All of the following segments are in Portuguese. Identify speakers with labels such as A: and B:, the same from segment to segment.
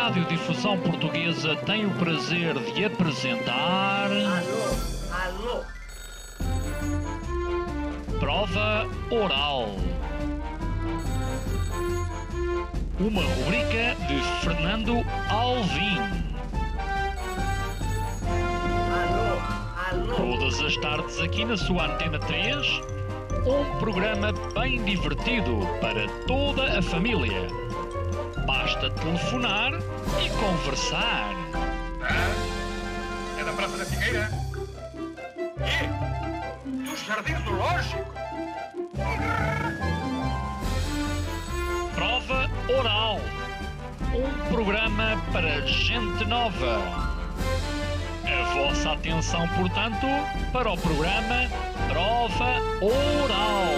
A: Radiodifusão Portuguesa tem o prazer de apresentar...
B: Alô?
A: Prova Oral. Uma rubrica de Fernando Alvim.
B: Alô?
A: Todas as tardes aqui na sua Antena 3, um programa bem divertido para toda a família. Basta telefonar e conversar.
C: É da Praça da Figueira? Do Jardim Zoológico?
A: Prova Oral. Um programa para gente nova. A vossa atenção, portanto, para o programa Prova Oral.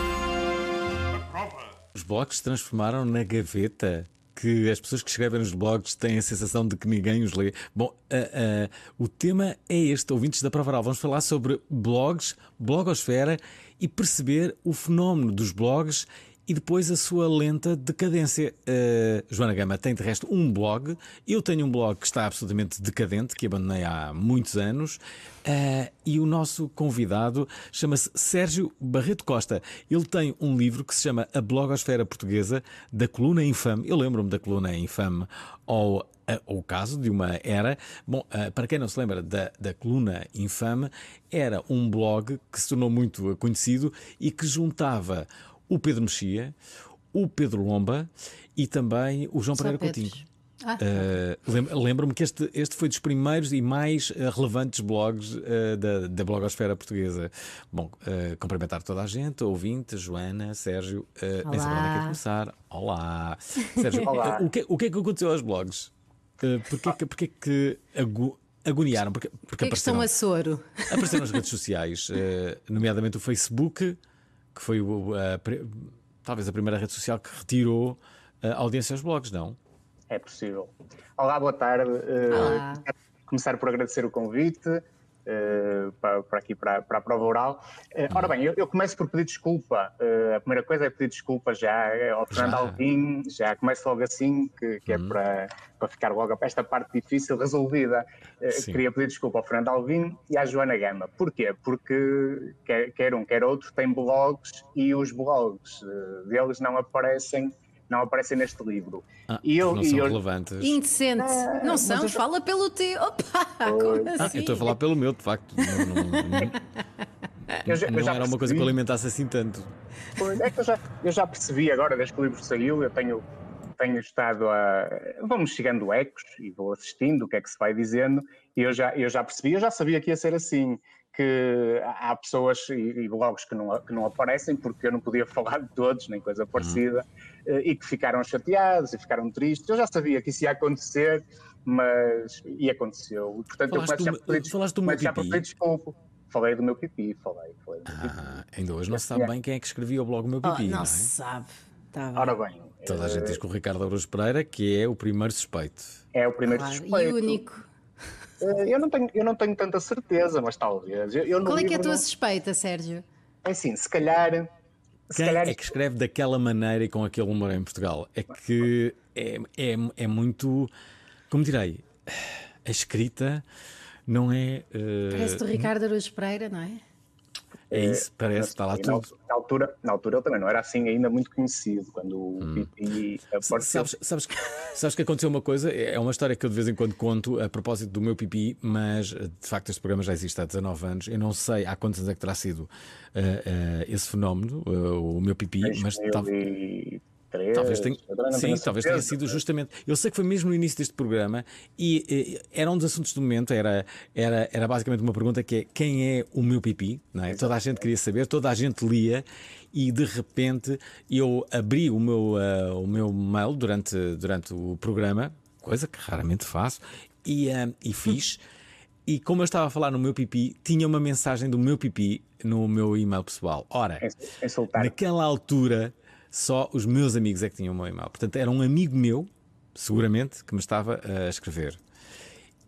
D: Os blogs se transformaram na gaveta que as pessoas que escrevem nos blogs têm a sensação de que ninguém os lê. Bom, o tema é este, ouvintes da Prova Oral. Vamos falar sobre blogs, blogosfera e perceber o fenómeno dos blogs e depois a sua lenta decadência. Joana Gama tem de resto um blog. Eu tenho um blog que está absolutamente decadente, que abandonei há muitos anos. E o nosso convidado chama-se Sérgio Barreto Costa. Ele tem um livro que se chama A Blogosfera Portuguesa, da Coluna Infame. Eu lembro-me da Coluna Infame ao caso de uma era. Bom, para quem não se lembra da Coluna Infame, era um blog que se tornou muito conhecido e que juntava o Pedro Mexia, o Pedro Lomba e também o João Pereira Coutinho. Lembro-me que este foi dos primeiros e mais relevantes blogs da blogosfera portuguesa. Bom, cumprimentar toda a gente, ouvinte, Joana, Sérgio, nem sabem onde é que começar. Olá! Sérgio, olá. O que é que aconteceu aos blogs? Porquê que agoniaram? Porque
E: que estão a soro?
D: Apareceram nas redes sociais, nomeadamente o Facebook, que foi talvez a primeira rede social que retirou a audiência aos blogs, não?
F: É possível. Olá, boa tarde.
E: Olá.
F: Começar por agradecer o convite para a Prova Oral. Ora bem, eu começo por pedir desculpa. A primeira coisa é pedir desculpa já ao Fernando Alvim. Já começo logo assim, que é para ficar logo esta parte difícil resolvida. Queria pedir desculpa ao Fernando Alvim e à Joana Gama. Porquê? Porque quer um, quer outro tem blogs e os blogs deles não aparecem neste livro.
D: Não são relevantes.
E: Indecente. Não são? Fala pelo teu. Opa, como assim?
D: Eu estou a falar pelo meu, de facto. Não era uma coisa que eu alimentasse assim tanto.
F: É que eu já percebi agora, desde que o livro saiu, eu tenho estado vamos chegando ecos e vou assistindo o que é que se vai dizendo, e eu já percebi, eu já sabia que ia ser assim, que há pessoas e blogs que não aparecem porque eu não podia falar de todos, nem coisa parecida, e que ficaram chateados e ficaram tristes. Eu já sabia que isso ia acontecer, e aconteceu. Portanto,
D: falaste do meu pipi?
F: Desculpa. Falei do meu pipi, falei.
D: Ainda hoje não se sabe bem quem é que escrevia o blog do meu pipi, não é?
E: Não se sabe. Tá bem.
F: Ora bem.
D: Toda a gente diz que o Ricardo Araújo Pereira que é o primeiro suspeito.
F: É o primeiro suspeito.
E: E único.
F: Eu não tenho tanta certeza, mas talvez.
E: Qual é que é a tua suspeita, Sérgio?
F: É assim, se calhar...
D: Quem é que escreve daquela maneira e com aquele humor em Portugal? É que é muito... Como direi? A escrita não é...
E: Parece do Ricardo Araújo Pereira, não é?
D: É isso, parece, está lá tudo.
F: Na altura ele também não era assim ainda muito conhecido, quando o Pipi apareceu.
D: Sabes que aconteceu uma coisa, é uma história que eu de vez em quando conto a propósito do meu pipi, mas de facto este programa já existe há 19 anos, eu não sei há quantos anos é que terá sido esse fenómeno, o meu pipi, mas talvez tenha sido justamente. Eu sei que foi mesmo no início deste programa e era um dos assuntos do momento. Era basicamente uma pergunta que é: quem é o meu pipi? Não é? Toda a gente queria saber, toda a gente lia e de repente eu abri o meu mail durante o programa, coisa que raramente faço, e fiz. E como eu estava a falar no meu pipi, tinha uma mensagem do meu pipi no meu e-mail pessoal. Ora, naquela altura só os meus amigos é que tinham o meu e-mail. Portanto, era um amigo meu, seguramente, que me estava a escrever.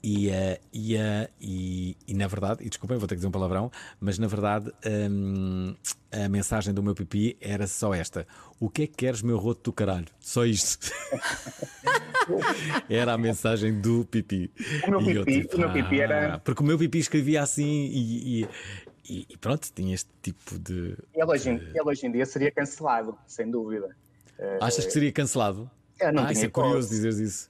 D: E na verdade, e desculpem, vou ter que dizer um palavrão, mas na verdade a mensagem do meu pipi era só esta: o que é que queres, meu roto do caralho? Só isto. Era a mensagem do pipi.
F: O meu
D: E eu,
F: pipi, o meu pipi era.
D: Porque o meu pipi escrevia assim e pronto, tinha este tipo de.
F: Ele hoje em dia seria cancelado, sem dúvida.
D: Achas que seria cancelado?
F: Eu não tinha
D: Isso é curioso
F: hipótese.
D: dizeres isso.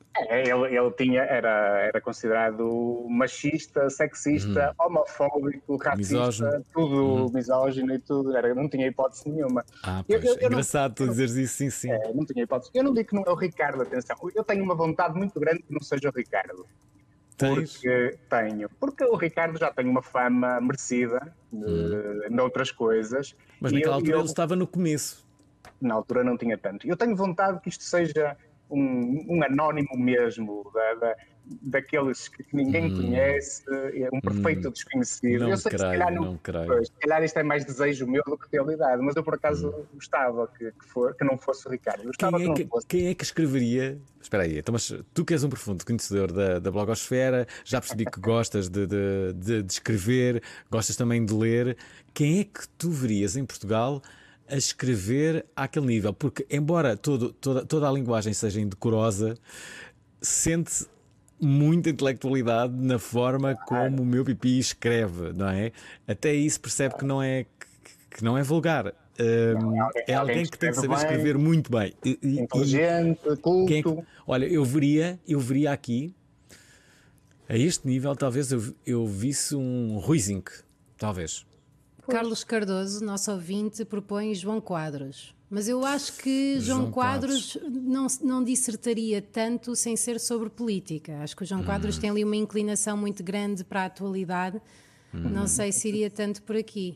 F: Era considerado machista, sexista, homofóbico, racista,
D: Misógino.
F: tudo misógino e tudo. Não tinha hipótese nenhuma.
D: Pois,
F: Eu não-
D: engraçado tu dizeres isso, sim, sim.
F: Não tinha hipótese. Eu não digo que não é o Ricardo, atenção. Eu tenho uma vontade muito grande que não seja o Ricardo.
D: Tens?
F: Porque o Ricardo já tem uma fama merecida noutras coisas.
D: Mas
F: E
D: naquela
F: eu-
D: altura
F: eu-
D: ele estava no começo.
F: Na altura não tinha tanto. Eu tenho vontade que isto seja um anónimo mesmo, daqueles que ninguém conhece, um perfeito desconhecido.
D: Não
F: Eu sei que se
D: creio,
F: calhar
D: não creio.
F: pois, se calhar isto é mais desejo meu do que realidade, mas eu por acaso gostava que não fosse o Ricardo. Gostava que não fosse.
D: Quem é que escreveria? Espera aí, então, mas tu que és um profundo conhecedor da blogosfera, já percebi que gostas de escrever, gostas também de ler. Quem é que tu verias em Portugal a escrever àquele nível? Porque, embora toda a linguagem seja indecorosa, sente-se muita intelectualidade na forma como o meu pipi escreve, não é? Até isso percebe que que não é vulgar. É alguém que tem que saber
F: escreve bem,
D: escrever muito bem.
F: inteligente, culto.
D: Quem é olha, eu veria aqui, a este nível, talvez eu visse um Ruizinho, talvez.
E: Carlos Cardoso, nosso ouvinte, propõe João Quadros. Mas eu acho que João
D: João
E: Quadros não dissertaria tanto sem ser sobre política. Acho que o João Quadros tem ali uma inclinação muito grande para a atualidade. Não sei se iria tanto por aqui.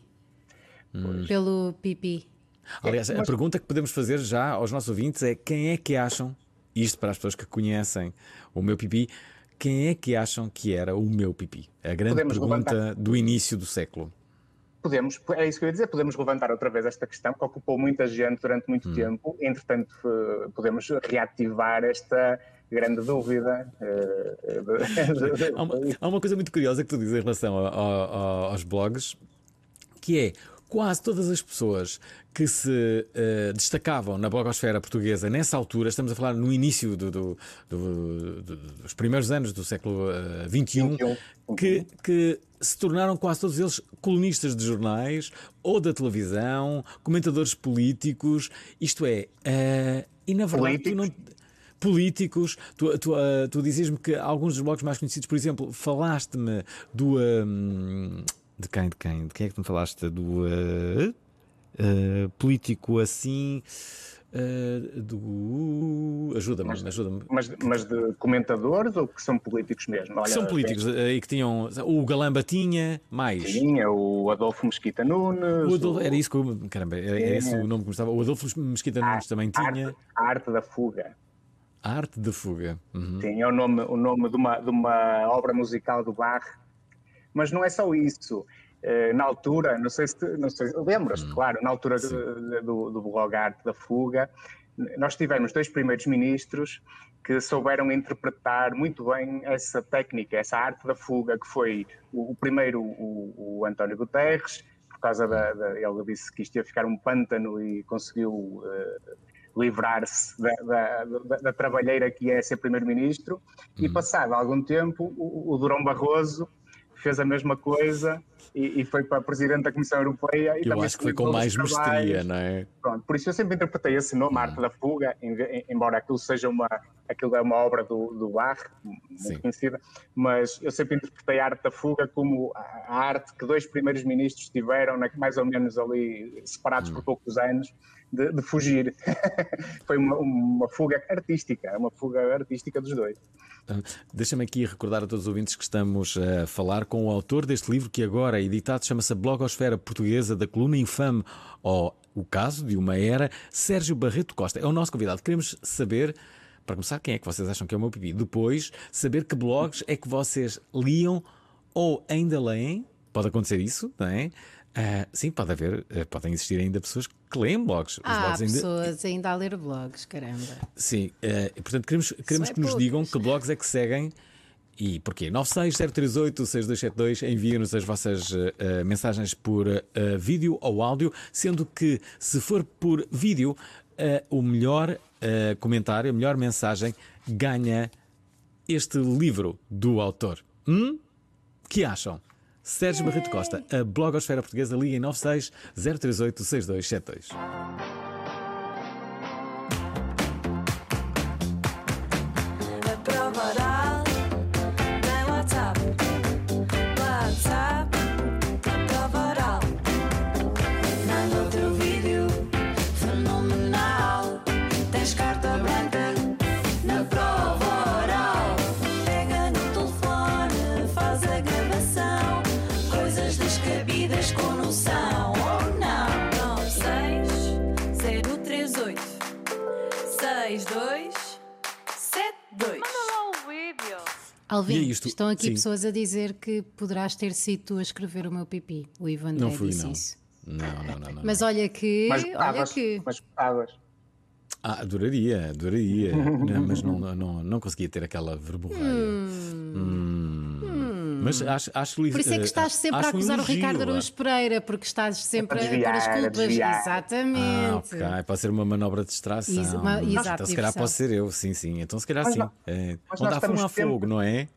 E: Pelo pipi.
D: Aliás, a pergunta que podemos fazer já aos nossos ouvintes é: quem é que acham, isto para as pessoas que conhecem o meu pipi, quem é que acham que era o meu pipi? A grande
F: Podemos
D: pergunta
F: levantar.
D: do início do século.
F: É isso que eu ia dizer, podemos levantar outra vez esta questão que ocupou muita gente durante muito tempo. Entretanto, podemos reativar esta grande dúvida.
D: Há uma coisa muito curiosa que tu dizes em relação aos blogs, que é: quase todas as pessoas que se destacavam na blogosfera portuguesa nessa altura, estamos a falar no início dos primeiros anos do século XXI, que se tornaram quase todos eles colunistas de jornais ou da televisão, comentadores políticos, isto é, e na verdade políticos. Tu dizias-me que alguns dos blogs mais conhecidos, por exemplo, falaste-me do... De quem? De quem é que tu me falaste? Do político assim... Ajuda-me.
F: Mas de comentadores ou que são políticos mesmo?
D: Que são políticos e que tinham... O Galamba tinha mais...
F: Tinha o Adolfo Mesquita Nunes.
D: Era isso que eu... Caramba, era esse o nome que me estava... O Adolfo Mesquita Nunes também tinha...
F: A Arte da Fuga.
D: A Arte da Fuga.
F: Sim, é o nome de uma obra musical do Bach. Mas não é só isso. Na altura, não sei, lembras-te, claro, na altura do blog Arte da Fuga, nós tivemos 2 primeiros ministros que souberam interpretar muito bem essa técnica, essa arte da fuga, que foi o primeiro, o António Guterres, por causa ele disse que isto ia ficar um pântano e conseguiu livrar-se da trabalheira que é ser primeiro-ministro, e passado algum tempo o Durão Barroso fez a mesma coisa e foi para presidente da Comissão Europeia. E
D: eu acho que foi com mais mestria, não é?
F: Pronto, por isso eu sempre interpretei esse nome, Arte da Fuga, embora aquilo é uma obra do Bach, muito conhecida, mas eu sempre interpretei a Arte da Fuga como a arte que 2 primeiros ministros tiveram, mais ou menos ali separados por poucos anos, de fugir. Foi uma fuga artística dos 2.
D: Deixa-me aqui recordar a todos os ouvintes que estamos a falar com o autor deste livro, que agora é editado, chama-se A Blogosfera Portuguesa, da coluna infame ou O Caso de uma Era, Sérgio Barreto Costa. É o nosso convidado. Queremos saber, para começar, quem é que vocês acham que é o meu pipi. Depois, saber que blogs é que vocês liam ou ainda leem. Pode acontecer isso, não é? Sim, podem existir ainda pessoas que leem blogs.
E: Há pessoas ainda a ler blogs, caramba.
D: Sim, portanto queremos que nos digam que blogs é que seguem E porquê? 960386272, enviem-nos as vossas mensagens por vídeo ou áudio, sendo que se for por vídeo, o melhor comentário, a melhor mensagem ganha este livro do autor. Que acham? Sérgio Barreto Costa, a blogosfera portuguesa, liga em 960386272.
E: Alvin,
D: E é isto.
E: estão aqui
D: Sim.
E: pessoas a dizer que poderás ter sido tu a escrever o meu pipi. O Ivan
D: Não
E: André
D: fui,
E: disse
D: não.
E: isso.
D: Não.
E: Mas olha que.
F: Mas
E: olha
F: gostavas,
E: que.
F: mas gostavas.
D: Adoraria. Não, mas não conseguia ter aquela verborraia. Mas acho
E: Por isso é que estás sempre a acusar o Ricardo Araújo Pereira, porque estás sempre a pôr as culpas.
F: desviar.
E: Exatamente.
D: Ok, pode ser uma manobra de distração.
E: Exato,
D: Então se calhar
E: diversão.
D: posso ser eu, sim. Então se calhar
F: Mas
D: sim.
F: não-
D: Onde
F: nós
D: há
F: estamos
D: fumo há
F: sempre-
D: fogo, não é?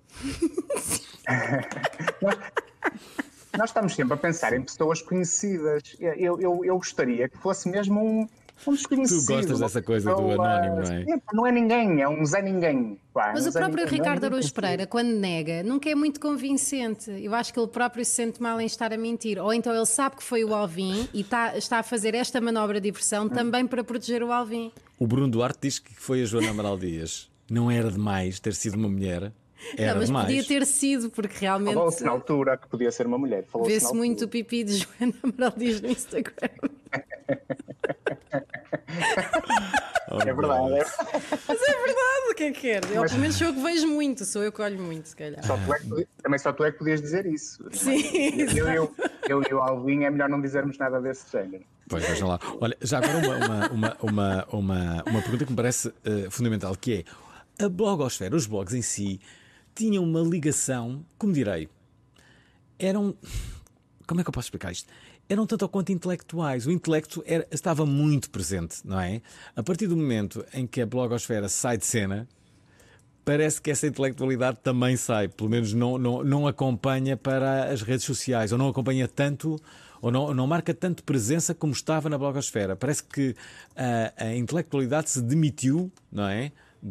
F: Nós estamos sempre a pensar em pessoas conhecidas. Eu gostaria que fosse mesmo um desconhecido.
D: Tu gostas dessa coisa do anónimo, não é?
F: Não é ninguém, é um Zé Ninguém. Pá,
E: Mas
F: um
E: o
F: Zé
E: próprio
F: Ninguém,
E: Ricardo
F: não é
E: Araújo
F: ninguém
E: Pereira, quando nega, nunca é muito convincente. Eu acho que ele próprio se sente mal em estar a mentir. Ou então ele sabe que foi o Alvin e está a fazer esta manobra de diversão também para proteger o Alvin.
D: O Bruno Duarte diz que foi a Joana Amaral Dias. Não era demais ter sido uma mulher? Era
E: Não, mas
D: demais.
E: podia ter sido, porque realmente
F: Falou-se na altura que podia ser uma mulher. Falou-se
E: vê-se
F: na
E: muito o
F: altura.
E: pipi de Joana Amaral Dias no Instagram.
F: É verdade.
E: Mas é verdade, o que é que quer? Eu, pelo menos sou eu que vejo muito, sou eu que olho muito, se calhar.
F: Também só tu é que podias dizer isso.
E: Sim.
F: Eu e o Alvin é melhor não dizermos nada desse género.
D: Pois, vejam lá. Olha, já agora uma pergunta que me parece fundamental, que é: a blogosfera, os blogs em si, tinham uma ligação, como direi, eram... Como é que eu posso explicar isto? Eram tanto ou quanto intelectuais. O intelecto estava muito presente, não é? A partir do momento em que a blogosfera sai de cena, parece que essa intelectualidade também sai. Pelo menos não acompanha para as redes sociais, ou não acompanha tanto, ou não marca tanto presença como estava na blogosfera. Parece que a intelectualidade se demitiu, não é?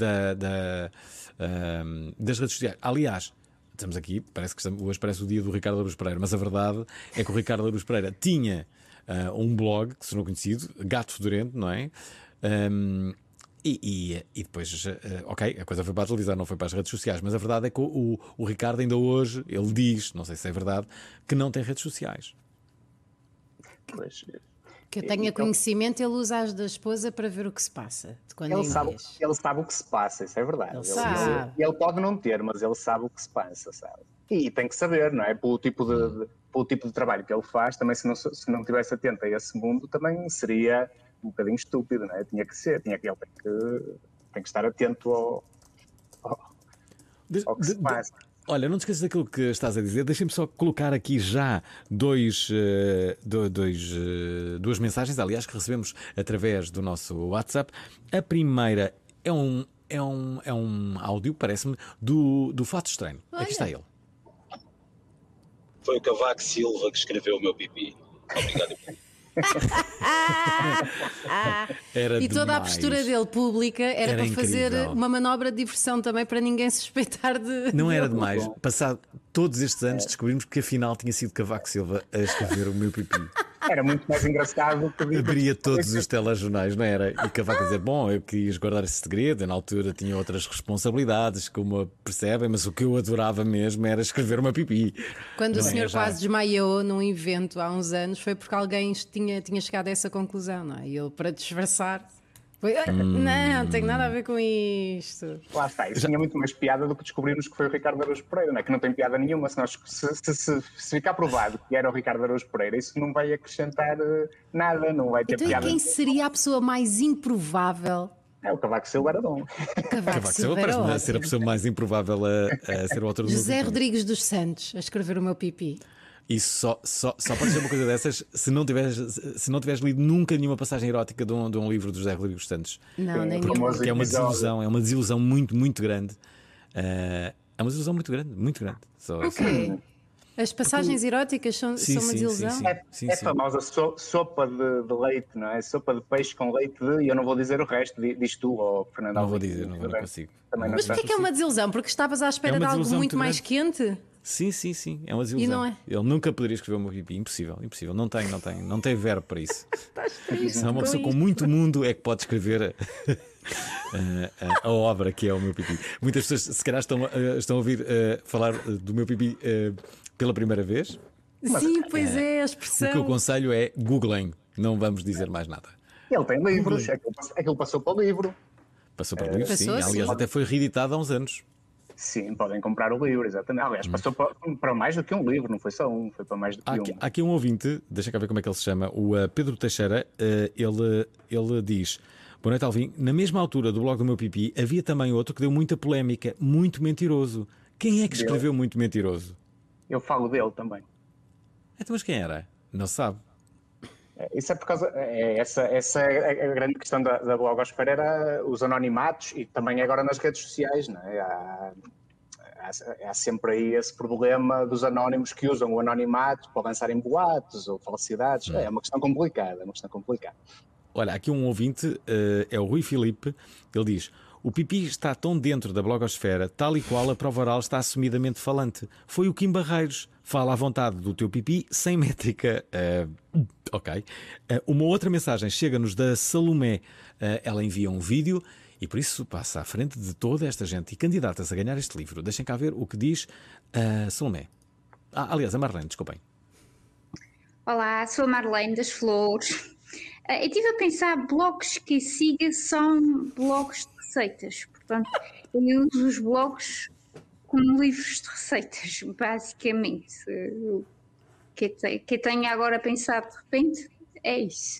D: Das redes sociais. Aliás, estamos aqui, hoje parece o dia do Ricardo Araújo Pereira, mas a verdade é que o Ricardo Araújo Pereira tinha um blog que se tornou conhecido, Gato Fedorento, não é? E depois, ok, a coisa foi para a televisão, não foi para as redes sociais, mas a verdade é que o Ricardo ainda hoje, ele diz, não sei se é verdade, que não tem redes sociais.
F: Pois,
E: Que eu tenha conhecimento, ele usa as da esposa para ver o que se passa. De quando
F: ele
E: em
F: sabe
E: dias.
F: o que se passa, isso é verdade.
E: Ele sabe.
F: Ele pode não ter, mas ele sabe o que se passa, sabe? E tem que saber, não é? Pelo tipo de trabalho que ele faz, também se não estivesse atento a esse mundo, também seria um bocadinho estúpido, não é? Tinha que ser, ele tem que estar atento ao que se passa.
D: Olha, não te esqueças daquilo que estás a dizer. Deixem-me só colocar aqui já duas mensagens, aliás, que recebemos através do nosso WhatsApp. A primeira é um áudio, parece-me, do Fato Estranho. Aqui está ele.
G: Foi o Cavaco Silva que escreveu o meu pipi. Obrigado.
D: Era
E: E toda a
D: demais.
E: postura dele pública era para fazer
D: incrível.
E: uma manobra de diversão também para ninguém suspeitar de.
D: Não era demais. Passado todos estes anos, descobrimos que afinal tinha sido Cavaco Silva a escrever o meu pipi.
F: Era muito mais engraçado que
D: Abria todos os telejornais, não era? E Cavaco a dizer: bom, eu quis guardar esse segredo. Eu, na altura tinha outras responsabilidades, como percebem, mas o que eu adorava mesmo era escrever o meu pipi.
E: Quando o
D: Não é?
E: senhor
D: Já.
E: quase desmaiou num evento há uns anos, foi porque alguém tinha chegado a essa conclusão, não é? E ele, para disfarçar, foi: não tem nada a ver com isto.
F: Lá está, isso tinha muito mais piada do que descobrirmos que foi o Ricardo Araújo Pereira, não é? Que não tem piada nenhuma. Se ficar provado que era o Ricardo Araújo Pereira, isso não vai acrescentar nada, não vai ter
E: Então, e
F: piada.
E: quem seria a pessoa mais improvável
F: O Cavaco Silva era bom.
D: Cavaco Silva parece-me ser a pessoa mais improvável a ser o autor do
E: José
D: meu pipi.
E: Rodrigues dos Santos a escrever o meu pipi.
D: E só pode ser uma coisa dessas se não tiveres lido nunca nenhuma passagem erótica de um livro do José Rodrigues dos Santos.
E: Não, nem
D: Que é uma desilusão muito, muito grande. É uma desilusão muito grande, muito grande.
E: Ok. As passagens eróticas são uma desilusão?
D: Sim.
F: É famosa sopa de leite, não é? Sopa de peixe com leite e eu não vou dizer o resto, diz tu, ou Fernando.
D: Não vou dizer, não consigo.
E: Mas porquê que é uma desilusão? Porque estavas à espera de algo muito mais quente?
D: Sim, é uma desilusão.
E: E não é?
D: Ele nunca poderia escrever o meu pipi, impossível. Não tem verbo para isso.
E: Estás triste.
D: Senão uma pessoa com muito mundo é que pode escrever a obra que é o meu pipi. Muitas pessoas se calhar estão a ouvir falar do meu pipi pela primeira vez.
E: Sim, pois é, a expressão.
D: O que eu aconselho é googlem, não vamos dizer mais nada.
F: Ele tem livros, aquilo passou para o livro.
D: Passou para o livro, sim.
E: Passou,
D: Aliás,
E: sim.
D: até foi reeditado há uns anos.
F: Sim, podem comprar o livro, exatamente. Aliás, passou para mais do que um livro, não foi só um, foi para mais do que um.
D: Há aqui um ouvinte, deixa cá ver como é que ele se chama, o Pedro Teixeira, ele diz: boa noite, Alvin. Na mesma altura do blog do meu pipi, havia também outro que deu muita polémica, muito mentiroso. Quem é que escreveu muito mentiroso?
F: Eu falo dele também.
D: Então, mas quem era? Não se sabe.
F: Isso é por causa. Essa é a grande questão da blogosfera, era os anonimatos e também agora nas redes sociais, não é? Há sempre aí esse problema dos anónimos que usam o anonimato para lançarem boatos ou falsidades. É uma questão complicada,
D: Olha, aqui um ouvinte, é o Rui Filipe, ele diz: o pipi está tão dentro da blogosfera, tal e qual a prova oral está assumidamente falante. Foi o Kim Barreiros. Fala à vontade do teu pipi, sem métrica. Ok. Uma outra mensagem chega-nos da Salomé. Ela envia um vídeo e por isso passa à frente de toda esta gente e candidata-se a ganhar este livro. Deixem cá ver o que diz a Salomé. Aliás, a Marlene, desculpem.
H: Olá, sou a Marlene das Flores. Eu estive a pensar, blogs que siga são blogs de receitas. Portanto, eu uso os blogs como livros de receitas, basicamente. O que tenho agora a pensar de repente é isso.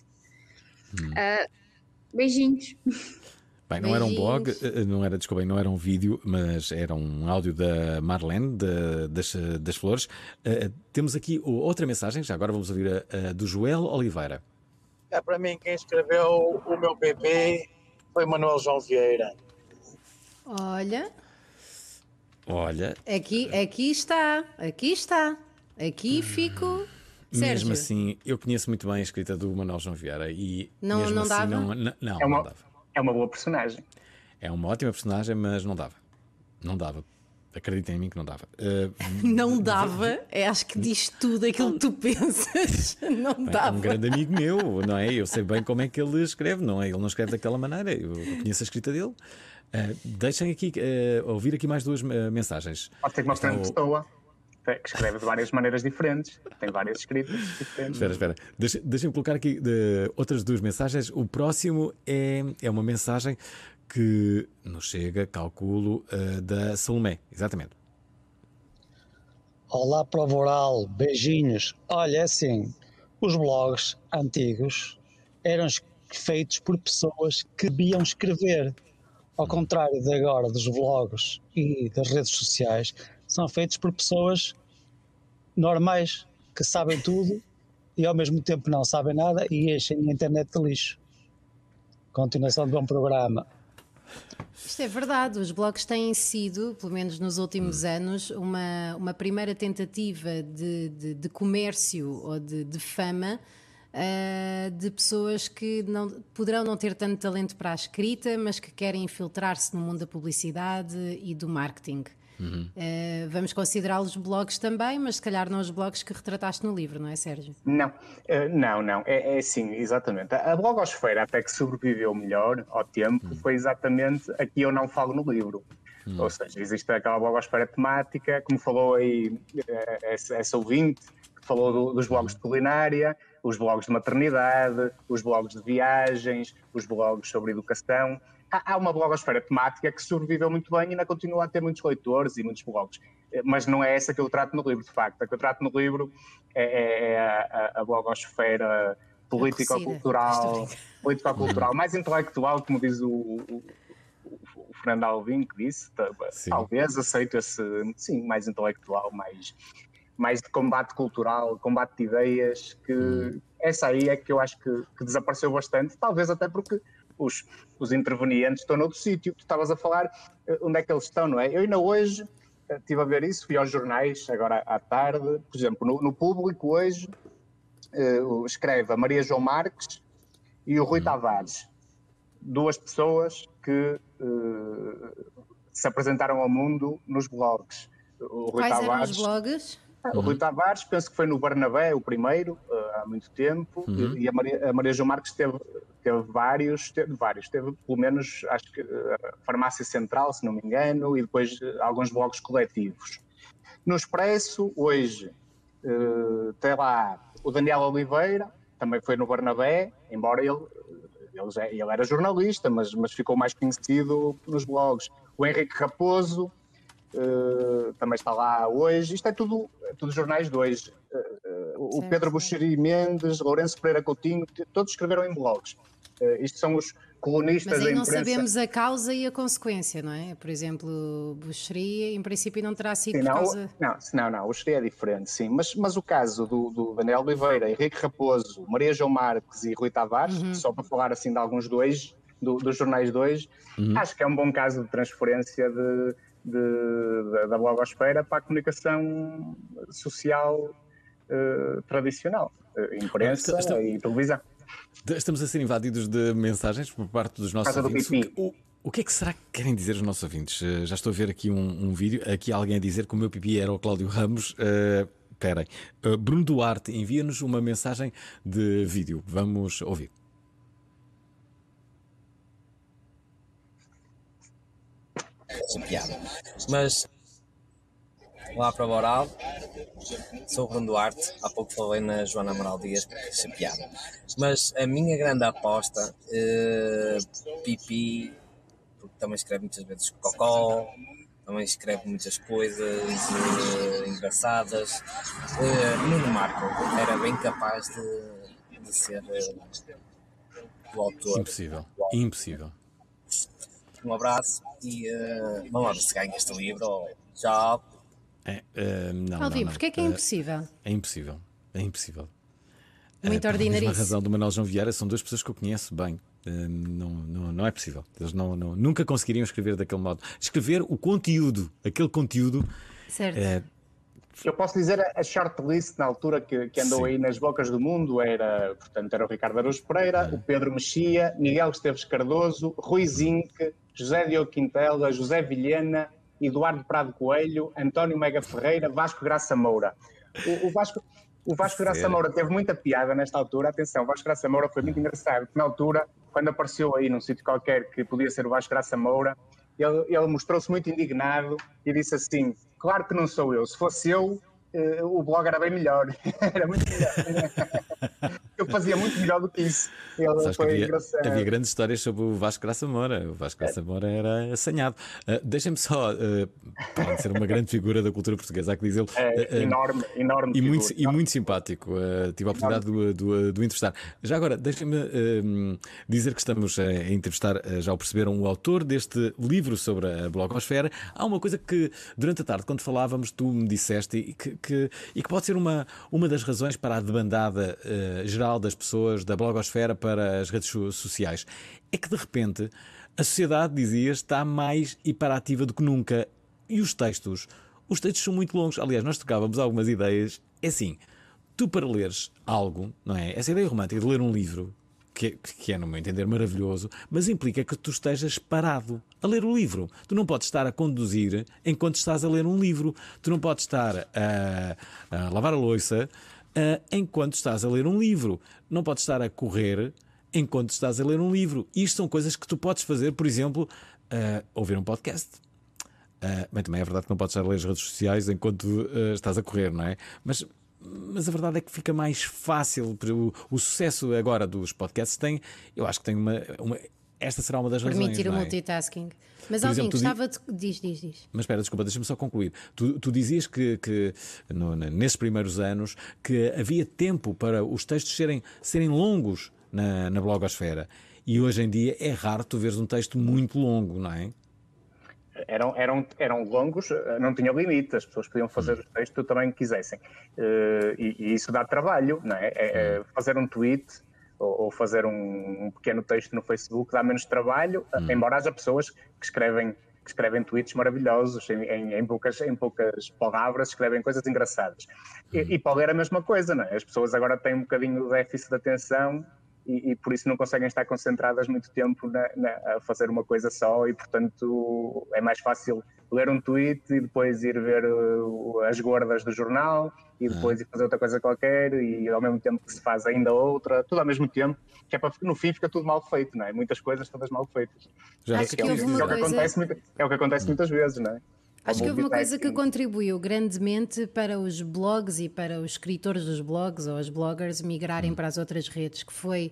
H: Beijinhos.
D: Bem, não era um blog, não era um vídeo, mas era um áudio da Marlene das Flores. Temos aqui outra mensagem, já agora vamos ouvir a do Joel Oliveira.
I: Para mim, quem escreveu o meu PP foi Manuel João Vieira.
E: Olha, aqui está. Aqui fico. Sérgio.
D: Mesmo assim, eu conheço muito bem a escrita do Manuel João Vieira e
E: não
D: mesmo assim,
E: dava?
D: Não dava.
F: É uma boa personagem.
D: É uma ótima personagem, mas não dava. Não dava. Acreditem em mim que não dava.
E: Não dava, acho que diz tudo aquilo que tu pensas. Não dava.
D: É um grande amigo meu, não é? Eu sei bem como é que ele escreve, não é? Ele não escreve daquela maneira. Eu conheço a escrita dele. Deixem aqui ouvir aqui mais duas mensagens.
F: Pode ter que mostrar uma pessoa que escreve de várias maneiras diferentes, tem várias escritas diferentes.
D: Espera. Deixem-me colocar aqui outras duas mensagens. O próximo é uma mensagem que nos chega, calculo, da Salomé. Exatamente.
I: Olá, prova oral, beijinhos. Olha, assim, os blogs antigos eram feitos por pessoas que sabiam escrever. Ao contrário de agora, dos vlogs e das redes sociais, são feitos por pessoas normais, que sabem tudo e ao mesmo tempo não sabem nada e enchem a internet de lixo. Continuação de bom programa.
E: Isto é verdade, os blogs têm sido, pelo menos nos últimos anos, uma primeira tentativa de comércio ou de fama de pessoas que poderão não ter tanto talento para a escrita, mas que querem infiltrar-se no mundo da publicidade e do marketing. Vamos considerá-los blogs também, mas se calhar não os blogs que retrataste no livro, não é, Sérgio?
F: Não. É sim, exatamente. A blogosfera até que sobreviveu melhor ao tempo foi exatamente a que eu não falo no livro. Ou seja, existe aquela blogosfera temática, como falou aí essa ouvinte, que falou dos blogs de culinária, os blogs de maternidade, os blogs de viagens, os blogs sobre educação. Há uma blogosfera temática que sobreviveu muito bem e ainda continua a ter muitos leitores e muitos blogs. Mas não é essa que eu trato no livro, de facto. A que eu trato no livro é a blogosfera político-cultural, mais intelectual, como diz o Fernando Alvim, que disse, talvez aceito esse, sim, mais intelectual, mais de combate cultural, combate de ideias, que essa aí é que eu acho que desapareceu bastante, talvez até porque os intervenientes estão noutro sítio. Tu estavas a falar onde é que eles estão, não é? Eu ainda hoje estive a ver isso, fui aos jornais agora à tarde, por exemplo, no Público hoje escreve a Maria João Marques e o Rui Tavares, duas pessoas que se apresentaram ao mundo nos blogs.
E: Quais eram os blogs?
F: O Rui Tavares, penso que foi no Barnabé, o primeiro, há muito tempo, e a Maria João Marques teve vários, teve pelo menos, acho que a Farmácia Central, se não me engano, e depois alguns blogs coletivos. No Expresso, hoje, tem lá o Daniel Oliveira, também foi no Barnabé, embora ele era jornalista, mas ficou mais conhecido nos blogs. O Henrique Raposo, também está lá hoje. Isto é tudo jornais de hoje. O Pedro Buxeri Mendes, Lourenço Pereira Coutinho, todos escreveram em blogs. Isto são os colunistas da imprensa.
E: Mas aí não sabemos a causa e a consequência, não é? Por exemplo, Buxeri, em princípio, não terá sido por causa...
F: Não, o Buxeri é diferente, sim. Mas o caso do Daniel Oliveira, Henrique Raposo, Maria João Marques e Rui Tavares, só para falar assim de alguns dos jornais de hoje, acho que é um bom caso de transferência da blogosfera para a comunicação social tradicional, imprensa e televisão.
D: Estamos a ser invadidos de mensagens por parte dos nossos ouvintes. O que é que será que querem dizer os nossos ouvintes? Já estou a ver aqui um vídeo, aqui alguém a dizer que o meu pipi era o Cláudio Ramos. Esperem. Bruno Duarte envia-nos uma mensagem de vídeo. Vamos ouvir.
J: Piada. Mas lá para o Boral, sou o Bruno Duarte, há pouco falei na Joana Amaral Dias, porque piada. Mas a minha grande aposta, Pipi, porque também escreve muitas vezes cocó, também escreve muitas coisas engraçadas. Nuno Marco era bem capaz de ser o autor.
D: Impossível.
J: Um abraço e vamos lá ver se ganha este livro. Tchau.
E: Alvin, porque é que é impossível?
D: É impossível.
E: Muito ordinarice.
D: Pela mesma razão do Manuel João Vieira, são duas pessoas que eu conheço bem. Não é possível. Eles nunca conseguiriam escrever daquele modo. Escrever o conteúdo, aquele conteúdo.
E: Certo.
F: Eu posso dizer a shortlist na altura que andou aí nas bocas do mundo era o Ricardo Araújo Pereira, o Pedro Mexia, Miguel Esteves Cardoso, Rui Zinck, José Diogo Quintela, José Vilhena, Eduardo Prado Coelho, António Mega Ferreira, Vasco Graça Moura. O Vasco Graça Moura teve muita piada nesta altura. Atenção, o Vasco Graça Moura foi muito engraçado, porque na altura, quando apareceu aí num sítio qualquer que podia ser o Vasco Graça Moura, ele mostrou-se muito indignado e disse assim: claro que não sou eu, se fosse eu, o blog era bem melhor. Era muito melhor. Eu fazia muito melhor do que isso.
D: Havia grandes histórias sobre o Vasco Graça Moura. O Vasco Graça Moura era assanhado. Deixem-me só, pode ser uma grande figura da cultura portuguesa, há que dizê-lo.
F: Enorme
D: e muito simpático. Tive a oportunidade de o entrevistar. Já agora, deixem-me dizer que estamos a entrevistar, já o perceberam, o autor deste livro sobre a blogosfera. Há uma coisa que durante a tarde, quando falávamos, tu me disseste e que pode ser uma das razões para a debandada geral das pessoas da blogosfera para as redes sociais. É que de repente a sociedade, dizias, está mais hiperativa do que nunca. E os textos são muito longos. Aliás, nós trocávamos algumas ideias. É assim, tu para leres algo, não é? Essa ideia romântica de ler um livro, que é, no meu entender, maravilhoso, mas implica que tu estejas parado a ler o livro. Tu não podes estar a conduzir enquanto estás a ler um livro. Tu não podes estar a lavar a louça enquanto estás a ler um livro. Não podes estar a correr enquanto estás a ler um livro. Isto são coisas que tu podes fazer, por exemplo, ouvir um podcast. Bem, também é verdade que não podes estar a ler as redes sociais enquanto estás a correr, não é? Mas a verdade é que fica mais fácil. O sucesso agora dos podcasts eu acho que tem esta será uma das razões.
E: Permitir o
D: não é?
E: multitasking. Mas
D: Por
E: Alvin,
D: exemplo,
E: gostava de. Diz.
D: Mas espera, desculpa, deixa-me só concluir. Tu dizias que nesses primeiros anos que havia tempo para os textos serem longos na blogosfera. E hoje em dia é raro tu veres um texto muito longo, não é?
F: Eram longos, não tinham limite, as pessoas podiam fazer o texto do tamanho que quisessem. E isso dá trabalho, não é? Fazer um tweet ou fazer um pequeno texto no Facebook dá menos trabalho, embora haja pessoas que escrevem tweets maravilhosos, em poucas palavras, escrevem coisas engraçadas. E para ler a mesma coisa, não é? As pessoas agora têm um bocadinho de déficit de atenção e por isso não conseguem estar concentradas muito tempo a fazer uma coisa só e, portanto, é mais fácil ler um tweet e depois ir ver as gordas do jornal e depois ir fazer outra coisa qualquer e ao mesmo tempo que se faz ainda outra, tudo ao mesmo tempo, que é para no fim fica tudo mal feito, não é? Muitas coisas todas mal feitas. É o que acontece muitas vezes, não é?
E: Acho que houve uma coisa que contribuiu grandemente para os blogs e para os escritores dos blogs ou os bloggers migrarem para as outras redes, que foi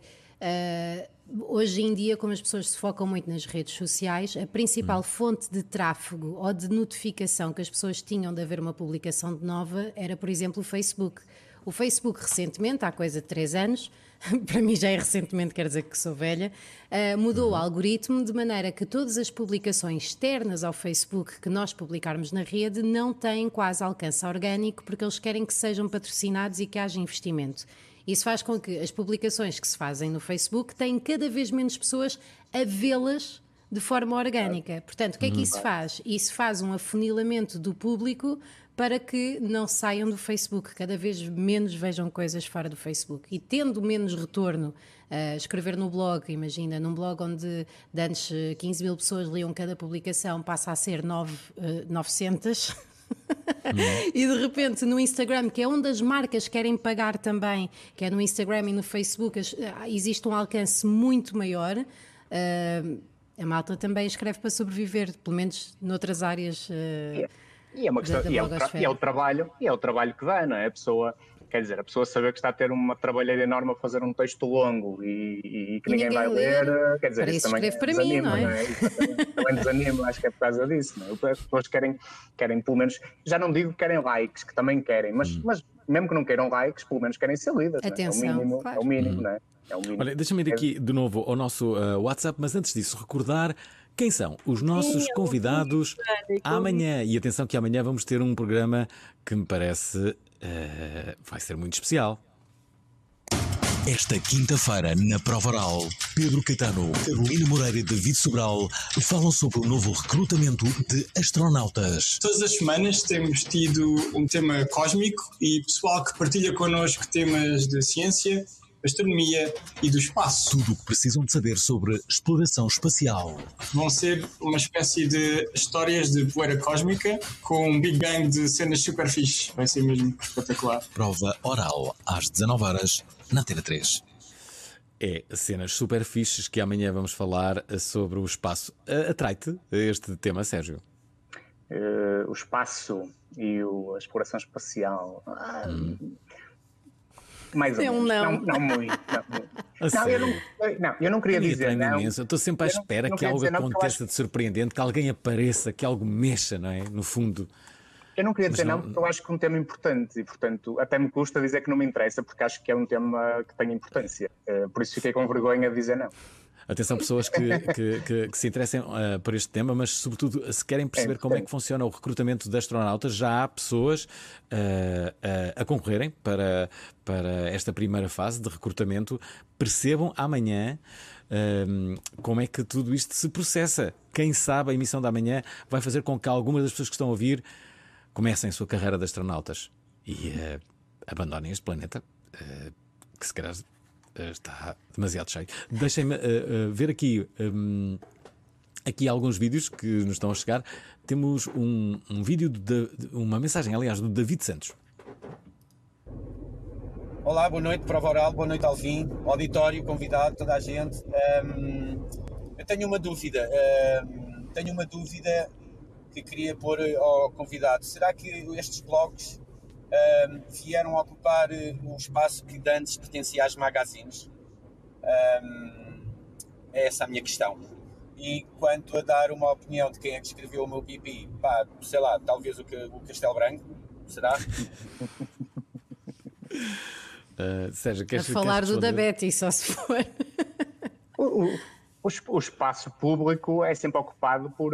E: hoje em dia, como as pessoas se focam muito nas redes sociais, a principal fonte de tráfego ou de notificação que as pessoas tinham de haver uma publicação de nova era, por exemplo, o Facebook. O Facebook recentemente, há coisa de 3 anos, para mim já é recentemente, quer dizer que sou velha, mudou o algoritmo de maneira que todas as publicações externas ao Facebook que nós publicarmos na rede não têm quase alcance orgânico porque eles querem que sejam patrocinados e que haja investimento. Isso faz com que as publicações que se fazem no Facebook tenham cada vez menos pessoas a vê-las de forma orgânica. Portanto, o que é que isso faz? Isso faz um afunilamento do público para que não saiam do Facebook, cada vez menos vejam coisas fora do Facebook. E tendo menos retorno a escrever no blog, imagina, num blog onde de antes 15 mil pessoas liam cada publicação, passa a ser 900. E de repente no Instagram, que é onde as marcas querem pagar também, que é no Instagram e no Facebook, existe um alcance muito maior. A malta também escreve para sobreviver, pelo menos noutras áreas.
F: E é uma questão, é o trabalho que dá, não é? A pessoa saber que está a ter uma trabalheira enorme a fazer um texto longo e que ninguém vai ler, quer dizer,
E: para
F: isso também
E: para
F: desanima,
E: mim, não é?
F: Também desanima, acho que é por causa disso, não é? As pessoas querem pelo menos, já não digo que querem likes, que também querem, mas mesmo que não queiram likes, pelo menos querem ser lidas,
E: atenção,
F: não é?
E: claro.
F: É o mínimo, não é? É o mínimo.
D: Olha, deixa-me ir aqui de novo ao nosso WhatsApp, mas antes disso, recordar quem são os nossos convidados amanhã. E atenção que amanhã vamos ter um programa que me parece vai ser muito especial.
K: Esta quinta-feira, na Prova Oral, Pedro Caetano, Carolina Moreira e David Sobral falam sobre o novo recrutamento de astronautas.
L: Todas as semanas temos tido um tema cósmico e pessoal que partilha connosco temas de ciência, astronomia e do espaço.
K: Tudo o que precisam de saber sobre exploração espacial.
L: Vão ser uma espécie de histórias de poeira cósmica com um Big Bang de cenas super fixe. Vai ser mesmo espetacular.
K: Prova Oral, às 19h, na Antena 3.
D: É cenas super fixes que amanhã vamos falar sobre o espaço. Atrai-te este tema, Sérgio?
F: O espaço e a exploração espacial... Mais ou menos. Não muito. Eu não queria dizer não.
D: Eu estou sempre à espera que algo aconteça de surpreendente, que alguém apareça, que algo mexa, não é? No fundo.
F: Eu não queria dizer não, porque eu acho que é um tema importante e, portanto, até me custa dizer que não me interessa, porque acho que é um tema que tem importância. Por isso fiquei com vergonha de dizer não.
D: Atenção, pessoas que se interessem por este tema, mas sobretudo se querem perceber como é que funciona o recrutamento de astronautas, já há pessoas a concorrerem para esta primeira fase de recrutamento. Percebam amanhã como é que tudo isto se processa. Quem sabe a emissão da amanhã vai fazer com que algumas das pessoas que estão a ouvir comecem a sua carreira de astronautas e abandonem este planeta, que se calhar está demasiado cheio. Deixem-me ver aqui alguns vídeos que nos estão a chegar. Temos um vídeo, uma mensagem, aliás, do David Santos.
M: Olá, boa noite, Prova Oral, boa noite, Alvin, auditório, convidado, toda a gente. Eu tenho uma dúvida. Que queria pôr ao convidado. Será que estes blogs vieram a ocupar o espaço que antes pertencia às magazines? É essa a minha questão. E quanto a dar uma opinião de quem é que escreveu o meu pipi, pá, sei lá, talvez o Castelo Branco, será?
D: Sérgio,
E: a falar do da Betty, só se for.
F: O espaço público é sempre ocupado por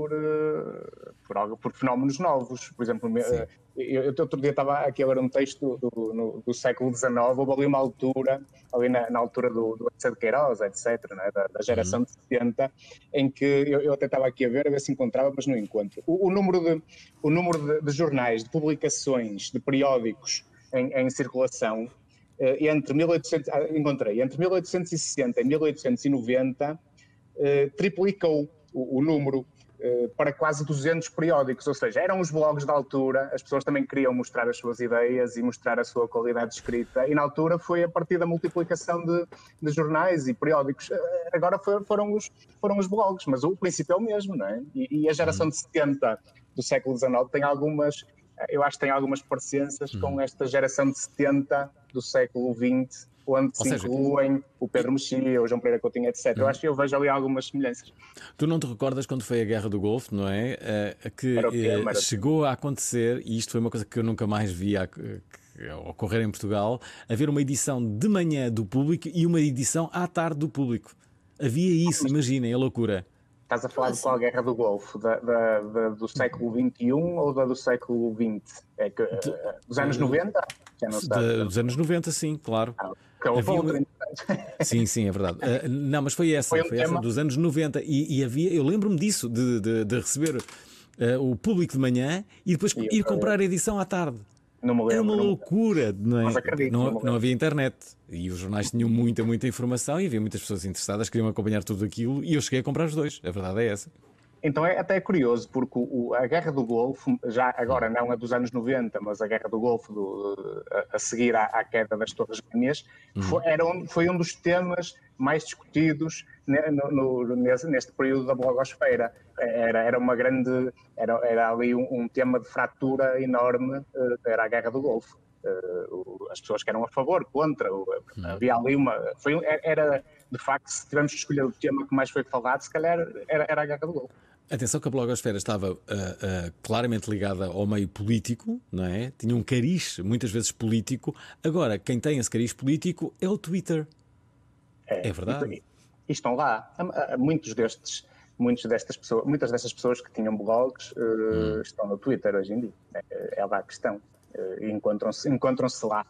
F: fenómenos novos. Por exemplo, eu outro dia estava aqui a ler um texto do século XIX, houve ali uma altura, ali na altura do Eça de Queiroz, etc., né, da geração de 70, em que eu até estava aqui a ver se encontrava, mas não encontro. O número de jornais, de publicações, de periódicos em circulação, entre 1860 e 1890, triplicou o número para quase 200 periódicos, ou seja, eram os blogs da altura, as pessoas também queriam mostrar as suas ideias e mostrar a sua qualidade de escrita, e na altura foi a partir da multiplicação de jornais e periódicos. Agora foram os blogs, mas o princípio é o mesmo, não é? E a geração de 70 do século XIX tem algumas... Eu acho que tem algumas parecenças com esta geração de 70 do século XX, onde se incluem o Pedro Mexia, o João Pereira Coutinho, etc. Eu acho que eu vejo ali algumas semelhanças.
D: Tu não te recordas quando foi a Guerra do Golfo, não é? Que chegou a acontecer, e isto foi uma coisa que eu nunca mais vi ocorrer em Portugal, haver uma edição de manhã do Público e uma edição à tarde do Público. Havia isso, imaginem, a loucura.
F: Estás a falar de qual Guerra do Golfo? Do século XXI ou do século XX? Dos anos 90? Já não sei.
D: Dos anos 90, sim, claro. Sim, é verdade. Não, mas foi essa dos anos 90. E havia, eu lembro-me disso, de receber o Público de manhã e depois ir comprar a edição à tarde. Era uma loucura, não é? Não havia internet e os jornais tinham muita informação e havia muitas pessoas interessadas que queriam acompanhar tudo aquilo e eu cheguei a comprar os dois, a verdade é essa.
F: Então até curioso, porque a Guerra do Golfo, já agora não a dos anos 90, mas a Guerra do Golfo a seguir à queda das Torres Gêmeas, foi um dos temas mais discutidos neste período da blogosfera. Era uma grande... Era ali um tema de fratura enorme, era a Guerra do Golfo. As pessoas que eram a favor, contra, havia ali era, de facto, se tivermos que escolher o tema que mais foi falado, se calhar era a Guerra do Golfo.
D: Atenção que a blogosfera estava claramente ligada ao meio político, não é? Tinha um cariz, muitas vezes político. Agora, quem tem esse cariz político é o Twitter. É verdade.
F: E estão lá. Muitas destas pessoas que tinham blogs estão no Twitter hoje em dia. É lá a questão. Encontram-se lá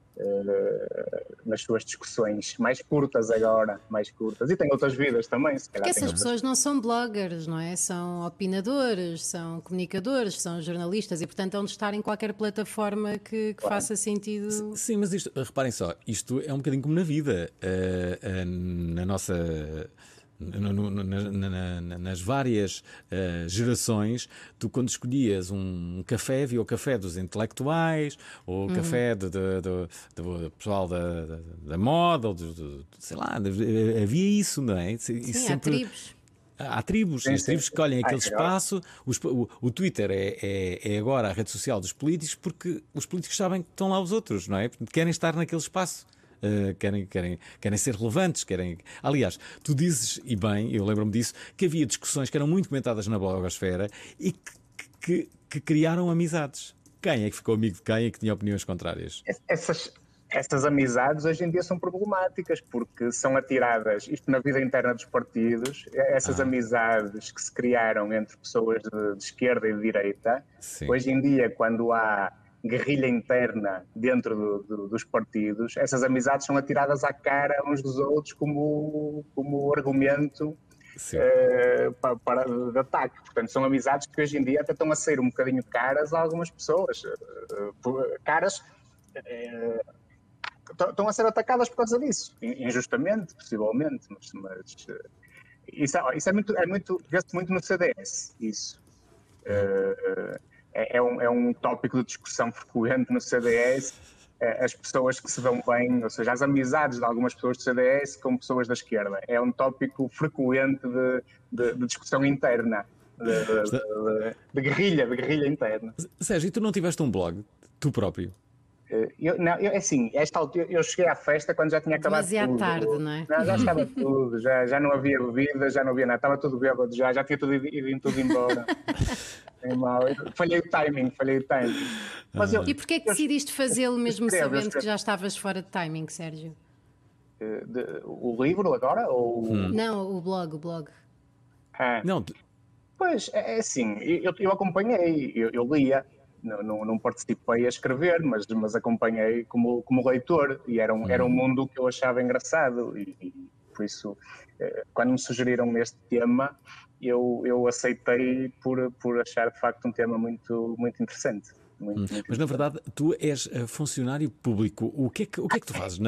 F: nas suas discussões mais curtas agora, e têm outras vidas também.
E: Porque essas pessoas não são bloggers, não é? São opinadores, são comunicadores, são jornalistas e portanto hão de estar em qualquer plataforma que faça sentido.
D: Sim, mas reparem só, isto é um bocadinho como na vida, na nossa... nas várias gerações, tu quando escolhias um café, havia o café dos intelectuais, ou o café do pessoal da moda, ou sei lá, havia isso, não é?
E: Sim, sempre...
D: Há tribos, as tribos escolhem aquele espaço. O Twitter é agora a rede social dos políticos, porque os políticos sabem que estão lá os outros, não é? Querem estar naquele espaço. Querem ser relevantes, Aliás, tu dizes, e bem, eu lembro-me disso, que havia discussões que eram muito comentadas na blogosfera e que criaram amizades. Quem é que ficou amigo de quem e que tinha opiniões contrárias?
F: Essas amizades hoje em dia são problemáticas porque são atiradas, isto na vida interna dos partidos, essas amizades que se criaram entre pessoas de esquerda e de direita, hoje em dia, quando há guerrilha interna dentro dos partidos, essas amizades são atiradas à cara uns dos outros como argumento de ataque. Portanto, são amizades que hoje em dia até estão a sair um bocadinho caras a algumas pessoas. Estão a ser atacadas por causa disso, injustamente, possivelmente, mas isso é muito, vê-se muito no CDS, isso. É um tópico de discussão frequente no CDS, as pessoas que se dão bem, ou seja, as amizades de algumas pessoas do CDS com pessoas da esquerda. É um tópico frequente de discussão interna, de guerrilha interna.
D: Sérgio, e tu não tiveste um blog, tu próprio?
F: É assim, esta altura, eu cheguei à festa quando já tinha acabado
E: Demasiado
F: tudo.
E: tarde, não é?
F: Já estava tudo, já não havia bebida, já não havia nada, estava tudo bêbado, já tinha tudo ido tudo embora. É mau. Falhei o timing. Mas
E: E porquê é que decidiste fazê-lo mesmo
F: escrevo.
E: sabendo que já estavas fora de timing, Sérgio?
F: O livro agora? Ou...
E: Não, o blog.
D: Não,
F: Pois, é assim, eu acompanhei, eu lia, não participei a escrever, mas acompanhei como leitor, e era um mundo que eu achava engraçado, e por isso, quando me sugeriram este tema, eu aceitei por achar de facto um tema muito, muito interessante.
D: Mas na verdade, tu és funcionário público. O que é que tu fazes na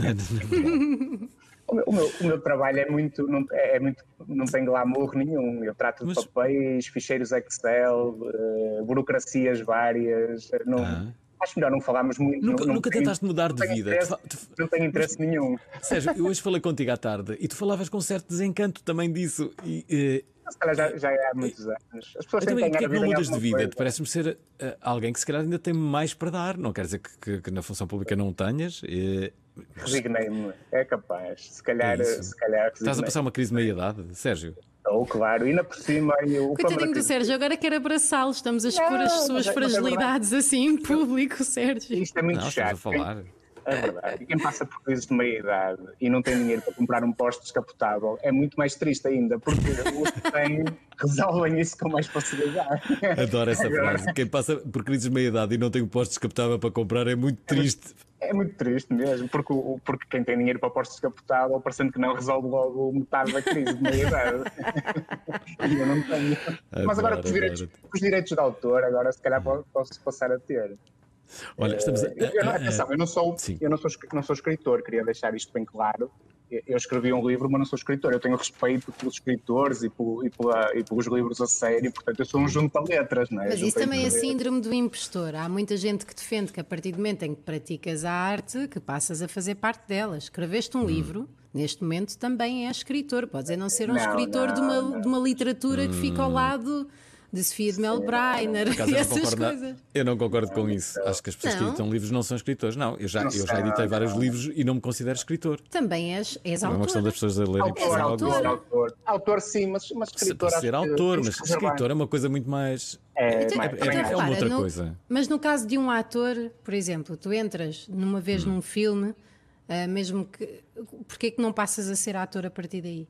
D: verdade?
F: O meu trabalho é muito, não tem glamour nenhum. Eu trato de papéis, ficheiros Excel, burocracias várias. Acho melhor não falarmos muito.
D: Nunca tentaste mudar de vida?
F: Não tenho interesse nenhum.
D: Sérgio, eu hoje falei contigo à tarde e tu falavas com certo desencanto também disso.
F: Se calhar já é há muitos anos. As pessoas
D: também,
F: têm
D: porque é que não mudas de vida?
F: Coisa.
D: Parece-me ser alguém que se calhar ainda tem mais para dar. Não quer dizer que na função pública não tenhas.
F: Resignei-me, é capaz. Se calhar.
D: Estás a passar uma crise de meia-idade, Sérgio?
F: Claro, ainda por cima.
E: Coitadinho do Sérgio, agora quero abraçá-lo. Estamos a expor as suas fragilidades assim em público, Sérgio.
F: Isto é muito chato.
D: A falar.
F: É verdade. E quem passa por crises de meia-idade e não tem dinheiro para comprar um poste descapotável é muito mais triste ainda, porque os que têm resolvem isso com mais facilidade.
D: Adoro essa frase. Quem passa por crises de meia-idade e não tem um poste descapotável para comprar é muito triste.
F: É muito triste mesmo, porque quem tem dinheiro para poste descapotável, parecendo que não, resolve logo metade da crise de meia-idade. E eu não tenho. Mas agora com os direitos de autor, agora se calhar posso passar a ter.
D: Olha, estamos
F: eu não sou escritor, queria deixar isto bem claro. Eu escrevi um livro, mas não sou escritor. Eu tenho respeito pelos escritores e pelos livros a sério, portanto eu sou um junta-letras, não é?
E: Mas isso também é síndrome do impostor. Há muita gente que defende que a partir do momento em que praticas a arte, que passas a fazer parte dela. Escreveste um livro, neste momento também és escritor. Podes não ser um escritor de uma literatura que fica ao lado de Sofia de Melbrenner e essas coisas.
D: Eu não concordo com isso. Acho que as pessoas que editam livros não são escritores. Não, eu já editei vários livros e não me considero escritor.
E: Também és autor.
D: É uma questão das pessoas a lerem.
F: Autor sim, mas escritor.
D: Pode ser autor, mas escritor é uma coisa muito mais. É uma outra coisa.
E: Mas no caso de um ator, por exemplo, tu entras numa vez num filme, mesmo que. Porquê é que não passas a ser ator a partir daí?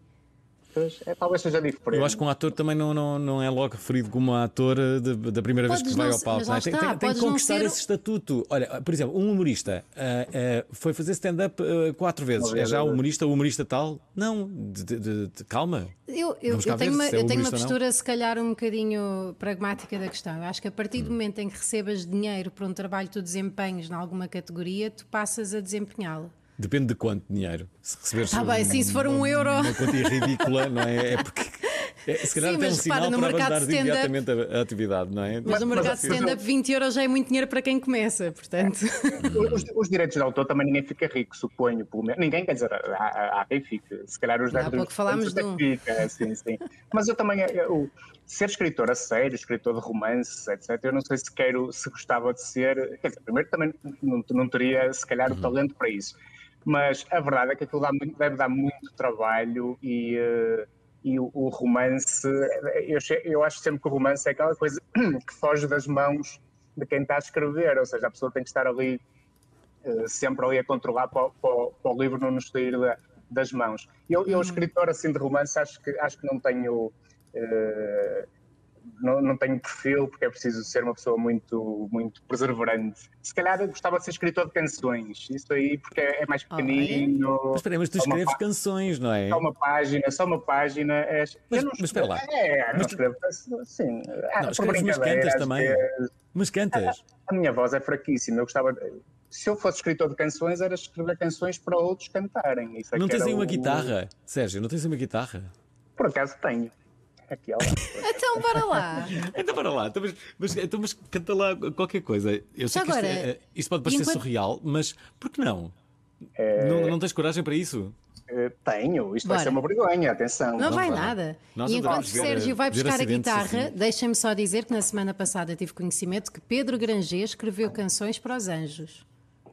F: Talvez seja diferente.
D: Eu acho que um ator também não é logo referido como ator da primeira vez que vai ao palco. Tem que conquistar esse estatuto. Olha, por exemplo, um humorista foi fazer stand-up 4 vezes. É já o humorista tal? Não, calma.
E: Eu tenho uma postura, se calhar, um bocadinho pragmática da questão. Eu acho que a partir do momento em que recebas dinheiro por um trabalho que tu desempenhas em alguma categoria, tu passas a desempenhá-lo.
D: Depende de quanto dinheiro. Se receberes
E: se for €1.
D: Uma quantia ridícula, não é? É porque se calhar tem um sinal para abandonar imediatamente a atividade, não é?
E: Mas no mercado de stand-up €20 já é muito dinheiro para quem começa, portanto.
F: Os direitos de autor também ninguém fica rico, suponho. Ninguém, quer dizer, há quem fique. Se calhar os
E: há pouco falámos de um.
F: Fica, sim. Mas eu também, ser escritor a sério, escritor de romances, etc., eu não sei se gostava de ser. Quer dizer, primeiro também não teria, se calhar, o talento para isso. Mas a verdade é que aquilo deve dar muito trabalho e o romance, eu acho sempre que o romance é aquela coisa que foge das mãos de quem está a escrever, ou seja, a pessoa tem que estar ali, sempre ali a controlar para o livro não nos sair das mãos. Eu escritor assim de romance, acho que não tenho... Não tenho perfil, porque é preciso ser uma pessoa muito, muito perseverante. Se calhar eu gostava de ser escritor de canções, isso aí, porque é mais pequenino.
D: Mas espera aí, mas tu escreves canções, não é?
F: Só uma página.
D: Mas espera lá.
F: Não escrevo, sim.
D: Escreves, mas cantas também. Mas cantas.
F: A minha voz é fraquíssima, eu gostava... Se eu fosse escritor de canções, era escrever canções para outros cantarem. Isso
D: não tens aí uma guitarra, Sérgio? Não tens aí uma guitarra?
F: Por acaso tenho.
E: Então bora lá.
D: Mas canta lá qualquer coisa. Eu sei que isto pode parecer surreal, mas por que não? Não tens coragem para isso?
F: Tenho, isto vai ser uma vergonha, atenção.
E: Não vai nada. E enquanto Sérgio vai buscar a guitarra, deixem-me só dizer que na semana passada tive conhecimento que Pedro Granger escreveu canções para os anjos.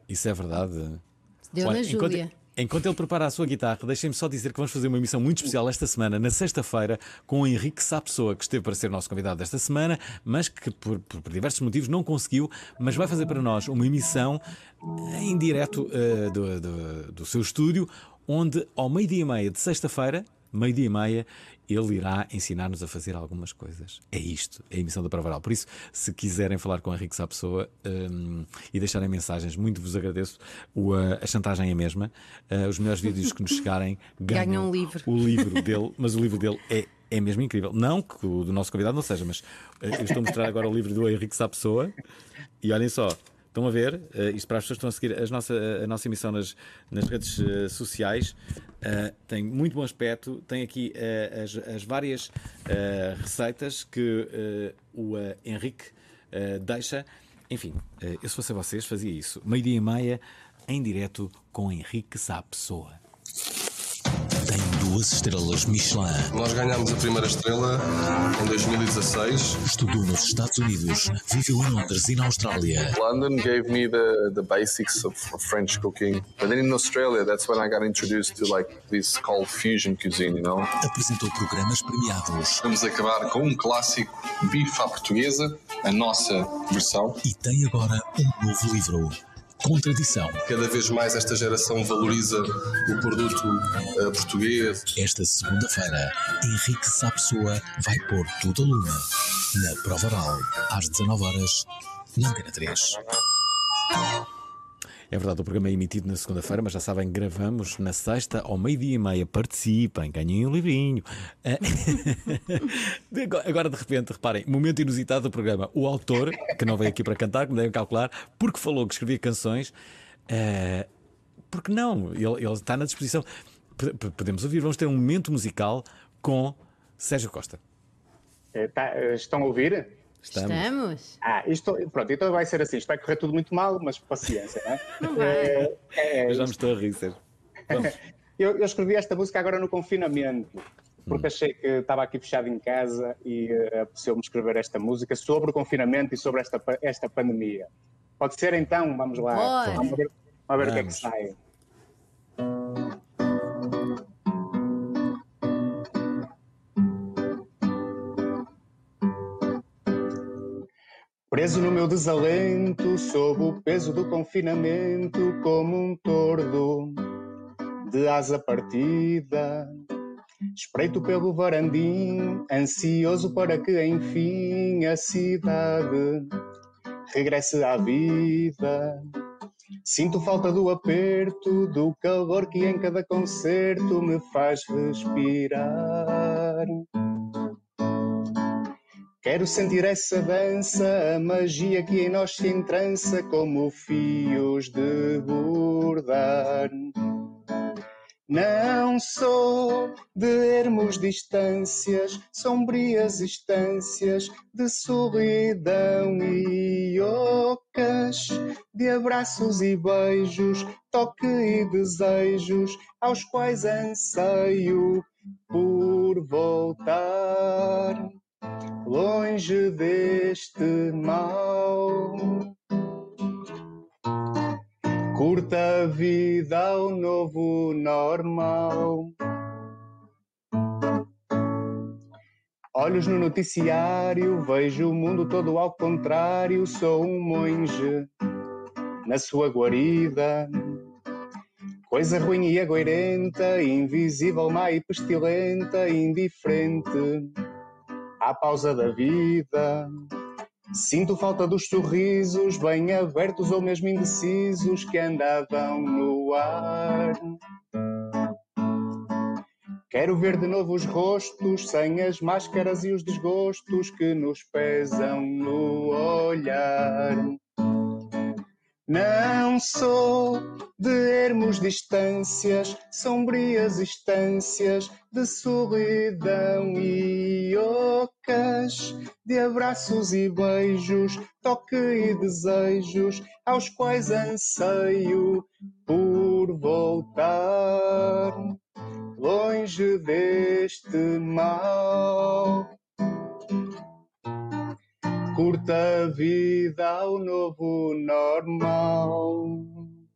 D: Isso é verdade.
E: Deu na Júlia.
D: Enquanto ele prepara a sua guitarra, deixem-me só dizer que vamos fazer uma emissão muito especial esta semana, na sexta-feira, com o Henrique Sapessoa, que esteve para ser nosso convidado desta semana, mas que por diversos motivos não conseguiu, mas vai fazer para nós uma emissão em direto do seu estúdio, onde ao 12:30 de sexta-feira, 12:30, ele irá ensinar-nos a fazer algumas coisas. É isto, é a emissão da Prova Oral. Por isso, se quiserem falar com o Henrique Sapessoa e deixarem mensagens, muito vos agradeço. A chantagem é a mesma. Os melhores vídeos que nos chegarem ganham
E: um livro.
D: O livro dele, mas o livro dele é mesmo incrível. Não que o do nosso convidado não seja, mas eu estou a mostrar agora o livro do Henrique Sapessoa e olhem só. Estão a ver, isto para as pessoas que estão a seguir a nossa emissão nas redes sociais, tem muito bom aspecto, tem aqui as várias receitas que o Henrique deixa. Enfim, eu se fosse vocês fazia isso, 12:30 em direto com Henrique Sapessoa.
K: Tem 2 estrelas Michelin.
N: Nós ganhámos a primeira estrela em 2016.
K: Estudou nos Estados Unidos, viveu em Londres e na Austrália.
N: London gave me the basics of French cooking. But then in Australia, that's when I got introduced to like this called fusion cuisine, you know?
K: Apresentou programas premiados.
N: Vamos acabar com um clássico, bife à portuguesa, a nossa versão.
K: E tem agora um novo livro. Contradição.
N: Cada vez mais esta geração valoriza o produto português.
K: Esta segunda-feira, Henrique Sapessoa vai pôr tudo a lume na Prova Oral, às 19h, na Antena 3.
D: É verdade, o programa é emitido na segunda-feira, mas já sabem, gravamos na sexta ao 12:30. Participem, ganhem um livrinho. Agora, de repente, reparem, momento inusitado do programa. O autor, que não veio aqui para cantar, como devem calcular, porque falou que escrevia canções, porque não? Ele está na disposição. Podemos ouvir, vamos ter um momento musical com Sérgio Costa.
F: Estão a ouvir?
E: Estamos.
F: Pronto, então vai ser assim. Isto vai correr tudo muito mal, mas paciência, não é?
E: Não vai.
D: Eu já me estou a rir, Sérgio.
F: Eu escrevi esta música agora no confinamento, porque achei que estava aqui fechado em casa e apeteceu-me escrever esta música sobre o confinamento e sobre esta pandemia. Pode ser então? Vamos lá. Vamos ver o que é que sai. Preso no meu desalento, sob o peso do confinamento, como um tordo de asa partida. Espreito pelo varandim, ansioso para que enfim a cidade regresse à vida. Sinto falta do aperto, do calor que em cada concerto me faz respirar. Quero sentir essa dança, a magia que em nós se entrança como fios de bordar. Não sou de ermos distâncias, sombrias estâncias de solidão e ocas, de abraços e beijos, toque e desejos, aos quais anseio por voltar. Longe deste mal, curta a vida ao novo normal. Olhos no noticiário, vejo o mundo todo ao contrário. Sou um monge na sua guarida, coisa ruim e agoirenta, invisível, má e pestilenta, indiferente à pausa da vida. Sinto falta dos sorrisos, bem abertos ou mesmo indecisos, que andavam no ar. Quero ver de novo os rostos, sem as máscaras e os desgostos que nos pesam no olhar. Não sou de ermos distâncias, sombrias estâncias de solidão e ocas, de abraços e beijos, toque e desejos, aos quais anseio por voltar. Longe deste mal, curta a vida ao novo normal.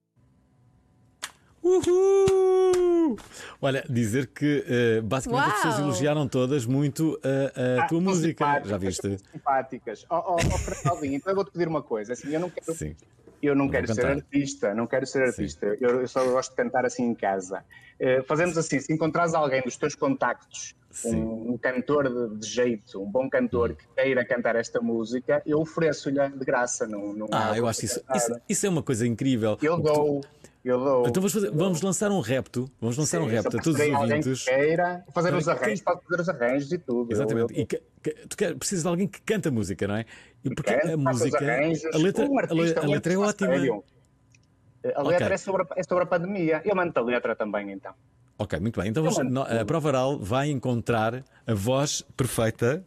D: Uhul! Olha, dizer que basicamente as pessoas
E: Uau!
D: elogiaram todas muito a tua música. Já viste?
F: Simpáticas. Fernandinho, então eu vou-te pedir uma coisa. Assim, eu não quero,
D: Sim.
F: eu não
D: Vou
F: quero ser
D: cantar.
F: artista, não quero ser artista. Eu só gosto de cantar assim em casa. Fazemos assim, se encontrares alguém dos teus contactos, um cantor de jeito, um bom cantor que queira cantar esta música, eu ofereço-lhe de graça. Não
D: Eu acho isso é uma coisa incrível.
F: Eu dou.
D: Então vamos lançar um repto. Vamos lançar um repto a todos os ouvintes.
F: Que queira fazer os
D: Para
F: arranjos, pode fazer os arranjos e tudo.
D: Exatamente. E precisas de alguém que canta música, não é? E porque a música,
F: arranjos,
D: a letra é ótima.
F: Sério. A letra é sobre a pandemia. Eu mando a letra também, então.
D: Ok, muito bem. Então a Prova Oral vai encontrar a voz perfeita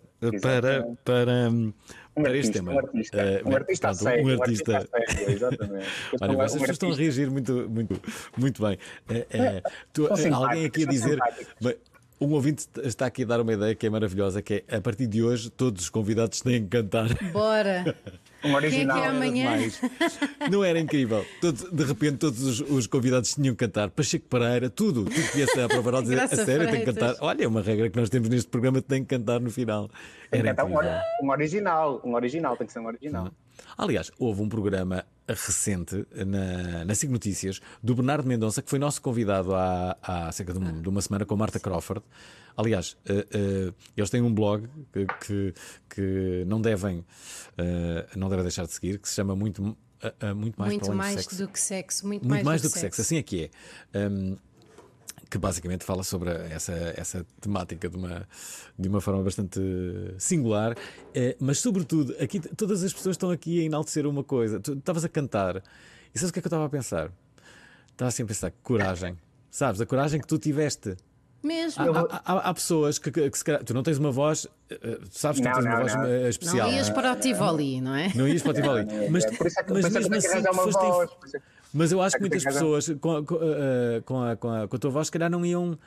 D: para este tema.
F: Um artista sério. Exatamente.
D: Olha, vocês estão a reagir muito bem. Alguém aqui a dizer. Um ouvinte está aqui a dar uma ideia que é maravilhosa, que é a partir de hoje todos os convidados têm que cantar.
E: Bora!
F: Um original.
E: Quem é que é amanhã?
D: Não era incrível? De repente todos os convidados tinham que cantar. Pacheco Pereira, tudo que ia ser a Prova Oral dizer a sério, tem que cantar. Olha, é uma regra que nós temos neste programa, tem que cantar no final. Era incrível.
F: Um original, tem que ser um original.
D: Aliás, houve um programa recente na SIC Notícias do Bernardo Mendonça, que foi nosso convidado há cerca de uma semana com a Marta Crawford. Aliás, eles têm um blog que não devem deixar de seguir, que se chama muito mais
E: do que sexo.
D: Muito mais do que sexo. Assim é que é. Que basicamente fala sobre essa temática de uma forma bastante singular, mas sobretudo aqui todas as pessoas estão aqui a enaltecer uma coisa. Tu estavas a cantar e sabes o que é que eu estava a pensar? Estava assim a pensar, coragem, sabes, a coragem que tu tiveste.
E: Mesmo.
D: Há pessoas que se calhar, tu não tens uma voz, sabes que não tens uma voz especial.
E: Não ias para o Tivoli, não é?
D: Não ias para o Tivoli, mas mesmo assim mas eu acho que muitas pessoas com a tua voz, se calhar, não iam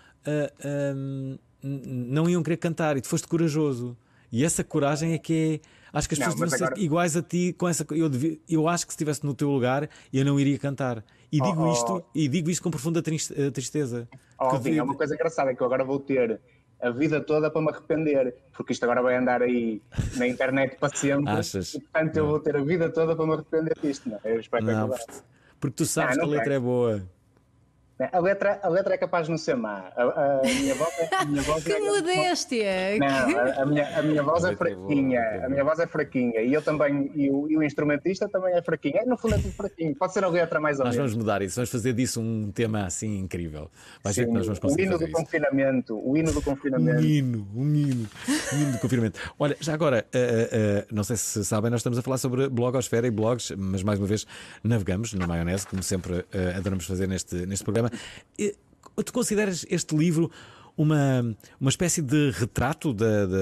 D: querer cantar, e tu foste corajoso. E essa coragem é que é. Acho que as pessoas deviam ser iguais a ti com essa. Eu acho que se estivesse no teu lugar, eu não iria cantar. E digo isto com profunda tristeza.
F: É uma coisa engraçada que eu agora vou ter a vida toda para me arrepender, porque isto agora vai andar aí na internet para sempre.
D: Achas?
F: E, portanto, eu vou ter a vida toda para me arrepender disto. Não é? Eu espero que
D: porque tu sabes que a letra é boa.
F: A letra é capaz de não ser má. A minha voz
E: que modéstia!
F: Não, a minha voz é fraquinha. A minha voz é fraquinha. E eu também, e o instrumentista também é fraquinho. No fundo é tudo fraquinho. Pode ser a letra mais ou menos.
D: Nós vamos mudar isso. Vamos fazer disso um tema assim incrível. Vai ser que nós vamos conseguir fazer isso.
F: O hino do confinamento.
D: Um hino do confinamento. Olha, já agora, não sei se sabem, nós estamos a falar sobre blogosfera e blogs, mas mais uma vez navegamos na maionese, como sempre adoramos fazer neste programa. Tu consideras este livro uma espécie de retrato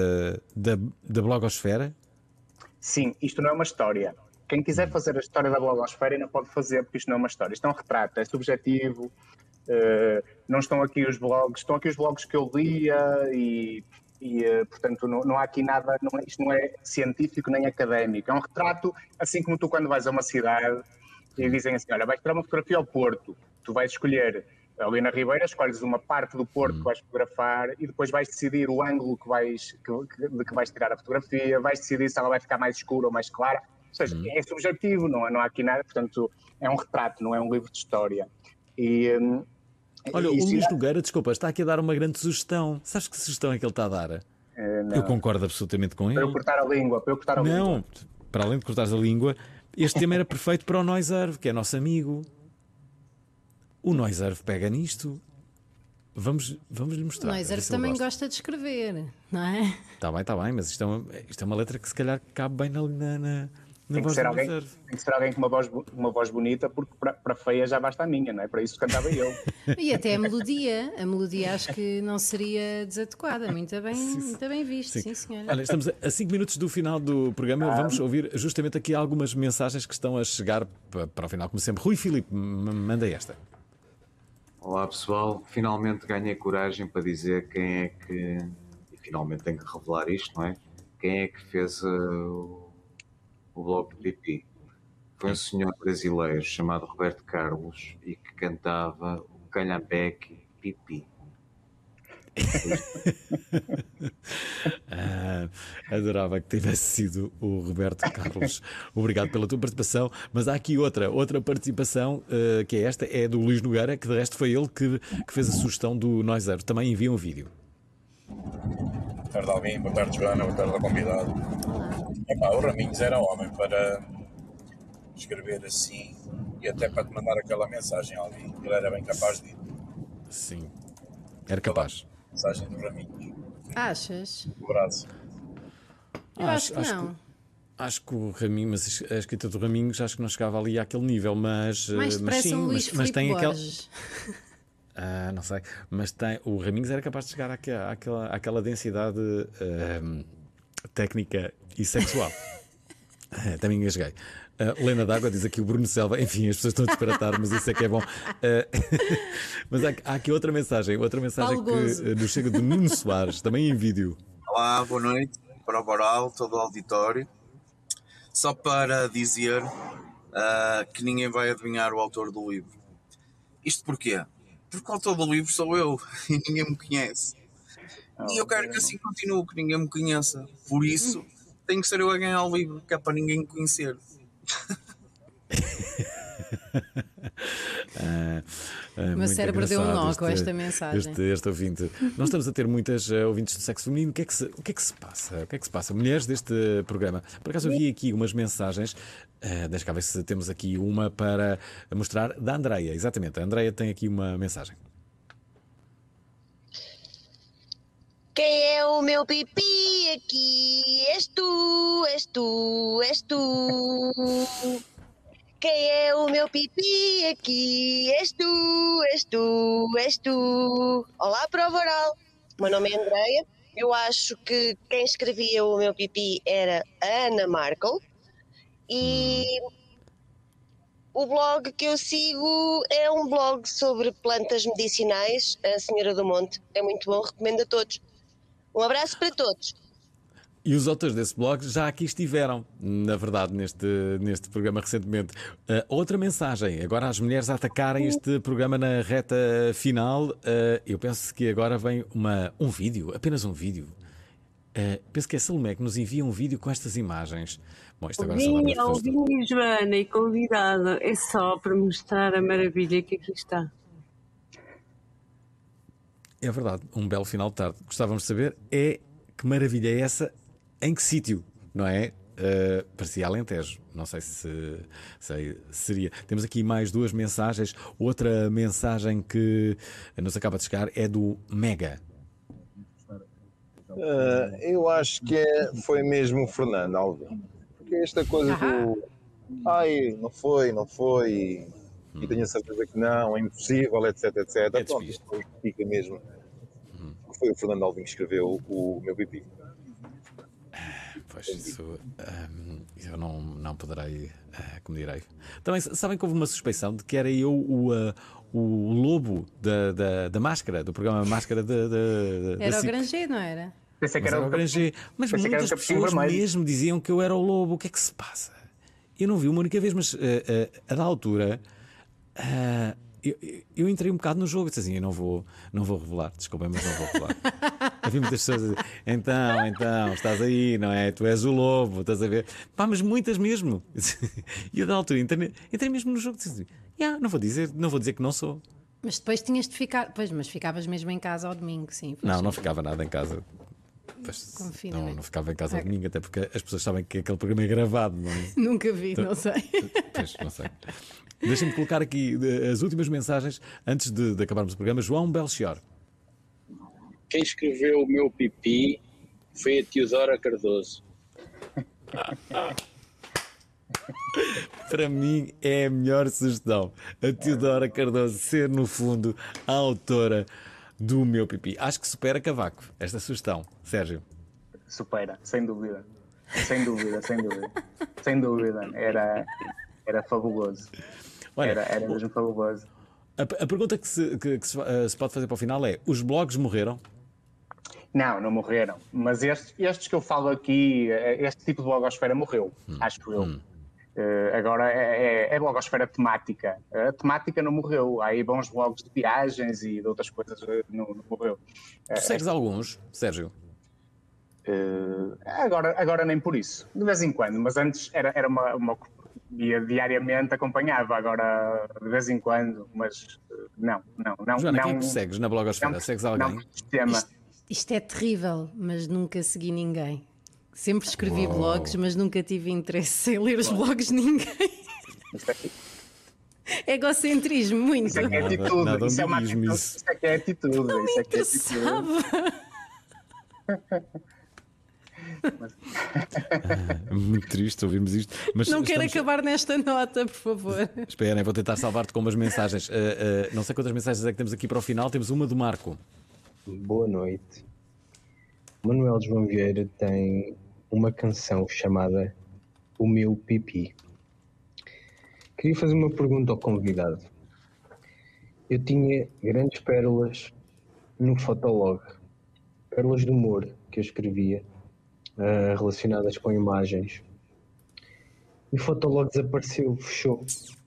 D: da blogosfera?
F: Sim, isto não é uma história. Quem quiser fazer a história da blogosfera ainda pode fazer, porque isto não é uma história. Isto é um retrato, é subjetivo. Não estão aqui os blogs, estão aqui os blogs que eu lia e portanto não há aqui nada, isto não é científico nem académico. É um retrato, assim como tu quando vais a uma cidade e dizem assim, olha, vais tirar uma fotografia ao Porto, tu vais escolher ali na Ribeira, escolhes uma parte do Porto que vais fotografar e depois vais decidir o ângulo de que vais tirar a fotografia, vais decidir se ela vai ficar mais escura ou mais clara. Ou seja, é subjetivo, não há aqui nada, portanto é um retrato, não é um livro de história.
D: Olha, o Luís Nogueira, desculpa, está aqui a dar uma grande sugestão. Sabes que sugestão é que ele está a dar? Eu concordo absolutamente com ele.
F: Para eu cortar a língua,
D: Não, para além de cortares a língua, este tema era perfeito para o Noiserve, que é nosso amigo. O Noiserve pega nisto. Vamos-lhe mostrar.
E: O Noiserve também gosta de escrever, não é?
D: Está bem, mas isto é uma letra que se calhar cabe bem na
F: tem que ser alguém com uma voz bonita, porque para feia já basta a minha, não é? Para isso cantava eu.
E: E até a melodia acho que não seria desadequada. Muito bem visto, sim senhora.
D: Olha, estamos a 5 minutos do final do programa. Vamos ouvir justamente aqui algumas mensagens que estão a chegar para o final, como sempre. Rui Filipe, manda esta.
O: Olá pessoal, finalmente ganhei coragem para dizer quem é que, e finalmente tenho que revelar isto, não é? Quem é que fez o blog do Pipi? Foi um senhor brasileiro chamado Roberto Carlos e que cantava calhambeque, pipi.
D: Adorava que tivesse sido o Roberto Carlos. Obrigado pela tua participação. Mas há aqui outra participação, que é esta, é do Luís Nogueira, que de resto foi ele que fez a sugestão do Noiseiro. Também envia um vídeo.
P: Boa tarde, Alvin. Boa tarde, Joana. Boa tarde, ao convidado. O Raminhos era homem para escrever assim e até para te mandar aquela mensagem, Alvin. Ele era bem capaz de...
D: Sim, era capaz.
P: Mensagem do Raminhos.
E: Achas?
P: Um abraço.
E: Eu acho que não.
D: Acho que o Raminhos, mas a escrita do Raminhos, acho que não chegava ali àquele nível, mas
E: parece
D: sim,
E: um Luís
D: mas tem aquele. Não sei, mas o Raminhos era capaz de chegar àquela densidade técnica e sexual. Também engasguei. Lena D'Água diz aqui o Bruno Selva. Enfim, as pessoas estão a disparatar, mas isso é que é bom. Mas há aqui outra mensagem que nos chega do Nuno Soares, também em vídeo.
Q: Olá, boa noite. Para o Boral, todo o auditório. Só para dizer que ninguém vai adivinhar o autor do livro. Isto porquê? Porque o autor do livro sou eu e ninguém me conhece. E eu quero que assim continue, que ninguém me conheça. Por isso, tenho que ser eu a ganhar o livro, que é para ninguém me conhecer.
E: O meu cérebro deu um nó com esta mensagem.
D: Este ouvinte. Nós estamos a ter muitas ouvintes do sexo feminino. O que é que se passa? O que é que se passa? Mulheres deste programa. Por acaso eu vi aqui umas mensagens. Deixa cá ver se temos aqui uma para mostrar da Andreia. Exatamente, a Andreia tem aqui uma mensagem.
R: Quem é o meu pipi aqui? És tu, és tu, és tu. Quem é o meu pipi aqui? És tu, és tu, és tu. Olá, Prova Oral. Meu nome é Andreia. Eu acho que quem escrevia o meu pipi era a Ana Markel. E o blog que eu sigo é um blog sobre plantas medicinais, a Senhora do Monte. É muito bom, recomendo a todos. Um abraço para todos.
D: E os autores desse blog já aqui estiveram, na verdade, neste programa recentemente. Outra mensagem, agora as mulheres a atacarem este programa na reta final. Eu penso que agora vem um vídeo, apenas um vídeo. Penso que é Salomé que nos envia um vídeo com estas imagens. Bom, isto agora
S: Alvin, Joana e convidado, é só para mostrar a maravilha que aqui está.
D: É verdade, um belo final de tarde. Gostávamos de saber que maravilha é essa, em que sítio, não é? Parecia Alentejo, não sei se seria. Temos aqui mais duas mensagens. Outra mensagem que nos acaba de chegar é do Mega.
T: Eu acho que foi mesmo o Fernando Alvim. Porque esta coisa do não foi, e tenho a certeza que não, é impossível, etc. Pronto, fica mesmo. Foi o Fernando Alvim que escreveu o meu pipi.
D: Pois isso eu não poderei, como direi. Também sabem que houve uma suspeição de que era eu o lobo da máscara, do programa Máscara
E: Era o Granger, não era?
F: Pensei que era o
D: Granger. Mas muitas pessoas mesmo diziam que eu era o lobo. O que é que se passa? Eu não vi uma única vez, mas a da altura eu entrei um bocado no jogo e disse assim: eu não vou revelar, desculpem, mas não vou revelar. Havia muitas pessoas a dizer: então, estás aí, não é? Tu és o lobo, estás a ver? Mas muitas mesmo. E eu da altura entrei mesmo no jogo e disse assim: não vou dizer que não sou.
E: Mas depois tinhas de ficar. Pois, mas ficavas mesmo em casa ao domingo, sim.
D: Não ficava nada em casa. Não ficava em casa ao domingo, até porque as pessoas sabem que aquele programa é gravado, não é?
E: Nunca vi, então, não sei.
D: Pois, não sei. Deixem-me colocar aqui as últimas mensagens antes de acabarmos o programa. João Belchior.
G: Quem escreveu o meu pipi foi a Teodora Cardoso.
D: Para mim é a melhor sugestão. A Teodora Cardoso ser, no fundo, a autora do meu pipi. Acho que supera Cavaco esta sugestão. Sérgio.
F: Supera, sem dúvida. Sem dúvida. Era fabuloso.
D: Olha,
F: era mesmo fabuloso.
D: A pergunta que se pode fazer para o final é: os blogs morreram?
F: Não morreram. Mas estes que eu falo aqui, este tipo de blogosfera morreu, acho eu. Agora é blogosfera temática. A temática não morreu. Há aí bons blogs de viagens e de outras coisas, não morreu.
D: Tu segues alguns, Sérgio?
F: Agora nem por isso. De vez em quando, mas antes era uma diariamente acompanhava, agora de vez em quando, mas não.
D: Joana, quem é que segues na blogosfera? Segues alguém?
E: Isto é terrível, mas nunca segui ninguém. Sempre escrevi blogs, mas nunca tive interesse em ler os blogs de ninguém. Egocentrismo, muito.
F: Isso é que é atitude. Isso é que é atitude.
E: Não me interessava.
D: Muito triste ouvirmos isto. Mas
E: não quero acabar nesta nota, por favor.
D: Esperem, vou tentar salvar-te com umas mensagens. Não sei quantas mensagens é que temos aqui para o final. Temos uma do Marco.
U: Boa noite. Manuel João Vieira tem uma canção chamada O Meu Pipi. Queria fazer uma pergunta ao convidado. Eu tinha grandes pérolas no Fotolog, pérolas de humor que eu escrevia, relacionadas com imagens. E o Fotolog desapareceu, fechou.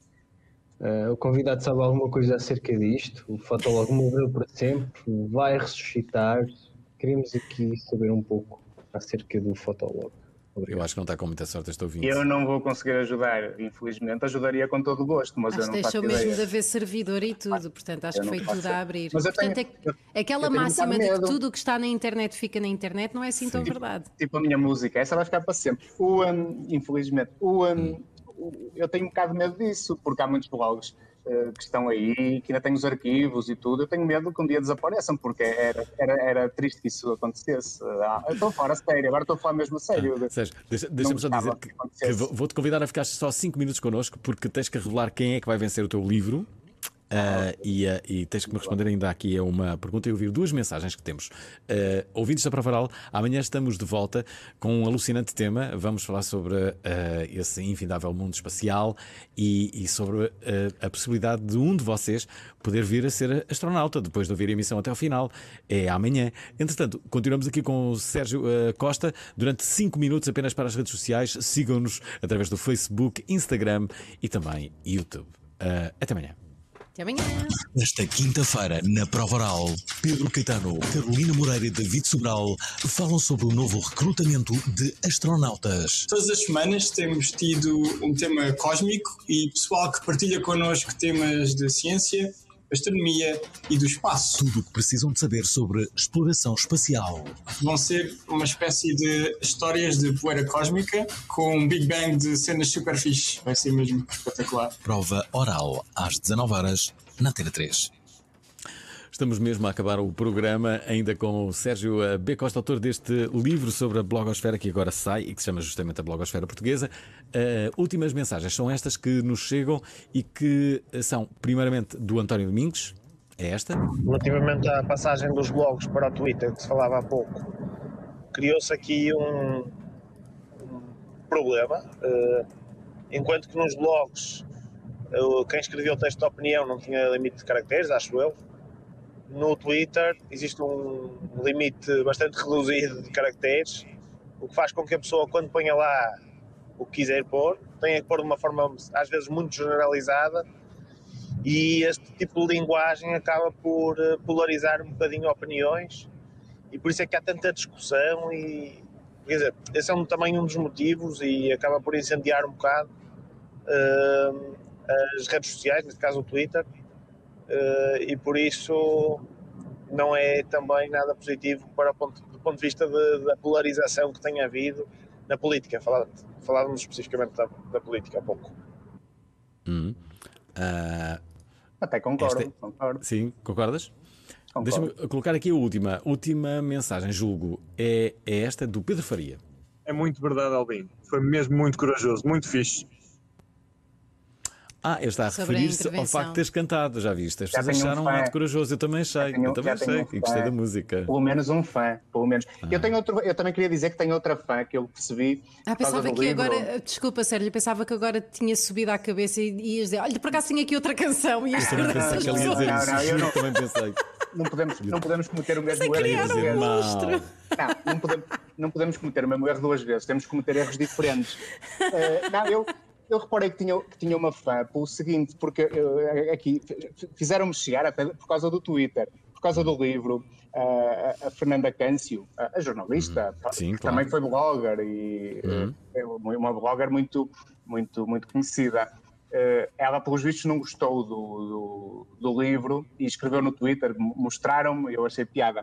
U: O convidado sabe alguma coisa acerca disto? O Fotolog morreu para sempre, vai ressuscitar. Queremos aqui saber um pouco acerca do Fotolog. Obrigado.
D: Eu acho que não está com muita sorte este ouvinte.
F: Eu não vou conseguir ajudar, infelizmente. Ajudaria com todo o gosto, mas eu não faço ideia.
E: Deixou mesmo de haver servidor e tudo, portanto acho que foi tudo a abrir.
F: Mas
E: portanto, aquela máxima de que tudo o que está na internet fica na internet não é assim tão verdade.
F: Tipo a minha música, essa vai ficar para sempre. Infelizmente, eu tenho um bocado de medo disso, porque há muitos blogs que estão aí, que ainda têm os arquivos e tudo. Eu tenho medo que um dia desapareçam, porque era triste que isso acontecesse. Eu estou a falar a sério, agora estou a falar mesmo a sério.
D: Sérgio, deixa-me só dizer que vou-te convidar a ficar só 5 minutos connosco, porque tens que revelar quem é que vai vencer o teu livro. E tens que me responder ainda aqui a uma pergunta e ouvir 2 mensagens que temos. Ouvintes da Prova Oral, amanhã estamos de volta com um alucinante tema. Vamos falar sobre esse infindável mundo espacial e sobre a possibilidade de um de vocês poder vir a ser astronauta depois de ouvir a emissão até ao final. É amanhã. Entretanto, continuamos aqui com o Sérgio Costa durante 5 minutos apenas para as redes sociais. Sigam-nos através do Facebook, Instagram e também YouTube. Até amanhã.
E: Até amanhã.
K: Esta quinta-feira, na Prova Oral, Pedro Caetano, Carolina Moreira e David Sobral falam sobre o novo recrutamento de astronautas.
L: Todas as semanas temos tido um tema cósmico e pessoal que partilha connosco temas de ciência, astronomia e do espaço.
K: Tudo o que precisam de saber sobre exploração espacial.
L: Vão ser uma espécie de histórias de poeira cósmica com um Big Bang de cenas super fixe. Vai ser mesmo espetacular.
K: Prova Oral, às 19h, na Antena 3.
D: Estamos mesmo a acabar o programa ainda com o Sérgio B. Costa, autor deste livro sobre a blogosfera que agora sai e que se chama justamente a blogosfera portuguesa. Últimas mensagens são estas que nos chegam e que são primeiramente do António Domingos. É esta.
V: Relativamente à passagem dos blogs para o Twitter que se falava há pouco, criou-se aqui um problema. Enquanto que nos blogs quem escrevia o texto de opinião não tinha limite de caracteres, acho eu. No Twitter existe um limite bastante reduzido de caracteres, o que faz com que a pessoa, quando ponha lá o que quiser pôr, tenha que pôr de uma forma às vezes muito generalizada, e este tipo de linguagem acaba por polarizar um bocadinho opiniões, e por isso é que há tanta discussão, e quer dizer, esse é também um dos motivos, e acaba por incendiar um bocado as redes sociais, neste caso o Twitter. E por isso não é também nada positivo do ponto de vista da polarização que tem havido na política. Falávamos especificamente da política há pouco.
F: Até concordo.
D: Sim, concordas? Deixa-me colocar aqui a última mensagem, julgo, é esta do Pedro Faria.
W: É muito verdade, Albin. Foi mesmo muito corajoso, muito fixe.
D: Ele está a referir-se ao facto de teres cantado, já viste? As pessoas acharam muito corajoso, eu também achei, e gostei da música.
F: Pelo menos um fã, pelo menos. Eu também queria dizer que tenho outra fã que eu percebi.
E: Pensava que agora, desculpa Sérgio, eu pensava que agora tinha subido à cabeça e ias dizer, olha, por acaso tinha aqui outra canção e ias
D: também pensei que ele ia dizer isso.
F: Eu
D: não, também pensei.
F: Não podemos cometer o mesmo erro duas vezes. Não podemos cometer o mesmo erro duas vezes, temos que cometer erros diferentes. eu reparei que tinha uma fã pelo seguinte, porque aqui fizeram-me chegar até por causa do Twitter, por causa do livro, a Fernanda Câncio, a jornalista,
D: Sim,
F: que também foi blogger e é uma blogger muito conhecida. Ela, pelos vistos, não gostou do livro e escreveu no Twitter, mostraram-me, eu achei piada.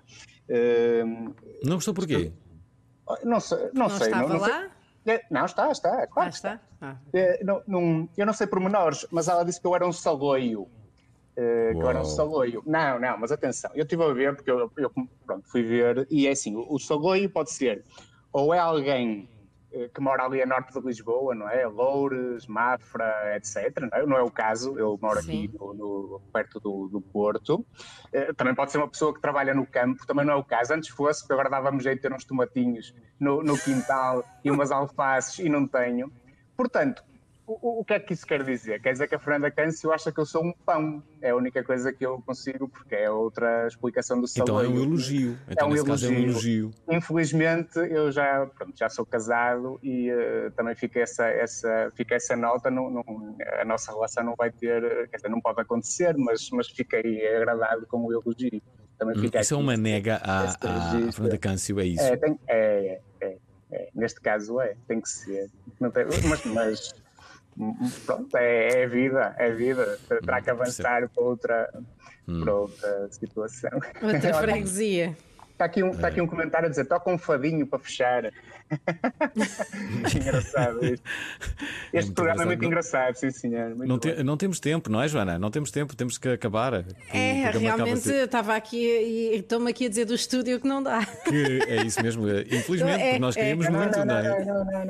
D: Não gostou porquê?
F: Não sei.
E: Não estava lá?
F: Não, está, claro.
E: Está?
F: Eu não sei pormenores, mas ela disse que eu era um saloio. Que eu era um saloio. Não, mas atenção, eu estive a ver, porque eu fui ver, e é assim, o saloio pode ser, ou é alguém que mora ali a norte de Lisboa, não é? Loures, Mafra, etc. Não é o caso, eu moro aqui perto do Porto. Também pode ser uma pessoa que trabalha no campo, também não é o caso. Antes fosse, porque agora dava-me jeito de ter uns tomatinhos no quintal e umas alfaces e não tenho. Portanto, o que é que isso quer dizer? Quer dizer que a Fernanda Câncio acha que eu sou um pão. É a única coisa que eu consigo, porque é outra explicação do salário.
D: Então é um elogio. Então, nesse caso, é um elogio.
F: Infelizmente, eu já sou casado e também fica essa nota. A nossa relação não vai ter, quer dizer, não pode acontecer, mas fiquei agradado com o elogio. Também
D: isso é uma nega à Fernanda Câncio, é isso?
F: Neste caso tem que ser. Não tem, mas pronto, é a vida. Terá que avançar para outra situação.
E: Outra freguesia.
F: Está aqui um comentário a dizer: toca um fadinho para fechar. Engraçado isto. Este programa é muito engraçado, sim senhor.
D: Não temos tempo, não é, Joana? Não temos tempo, temos que acabar.
E: Realmente eu estava aqui e estou-me aqui a dizer do estúdio que não dá.
D: Que é isso mesmo, infelizmente, porque nós queríamos muito, não é?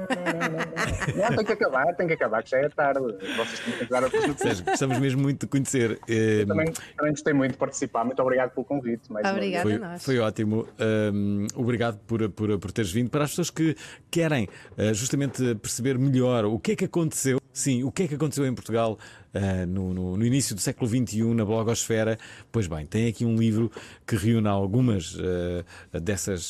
F: Não, tem que acabar, que já é tarde. Vocês têm que dar outras notícias.
D: Gostamos mesmo muito de conhecer.
F: Eu também gostei muito de participar, muito obrigado pelo convite.
E: Obrigada a nós.
D: Foi ótimo. Obrigado por teres vindo. Para as pessoas que querem justamente perceber melhor o que é que aconteceu, o que é que aconteceu em Portugal no início do século XXI na blogosfera, pois bem, tem aqui um livro que reúne algumas dessas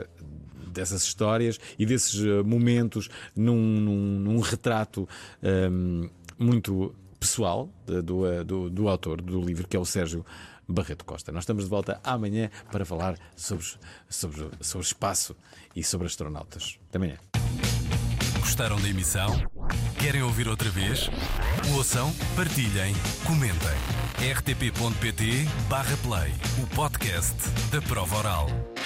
D: histórias e desses momentos num retrato muito pessoal do autor do livro, que é o Sérgio Barreto Costa. Nós estamos de volta amanhã para falar sobre espaço e sobre astronautas. Até amanhã.
K: Gostaram da emissão? Querem ouvir outra vez? Ouçam, partilhem, comentem. rtp.pt/play, o podcast da Prova Oral.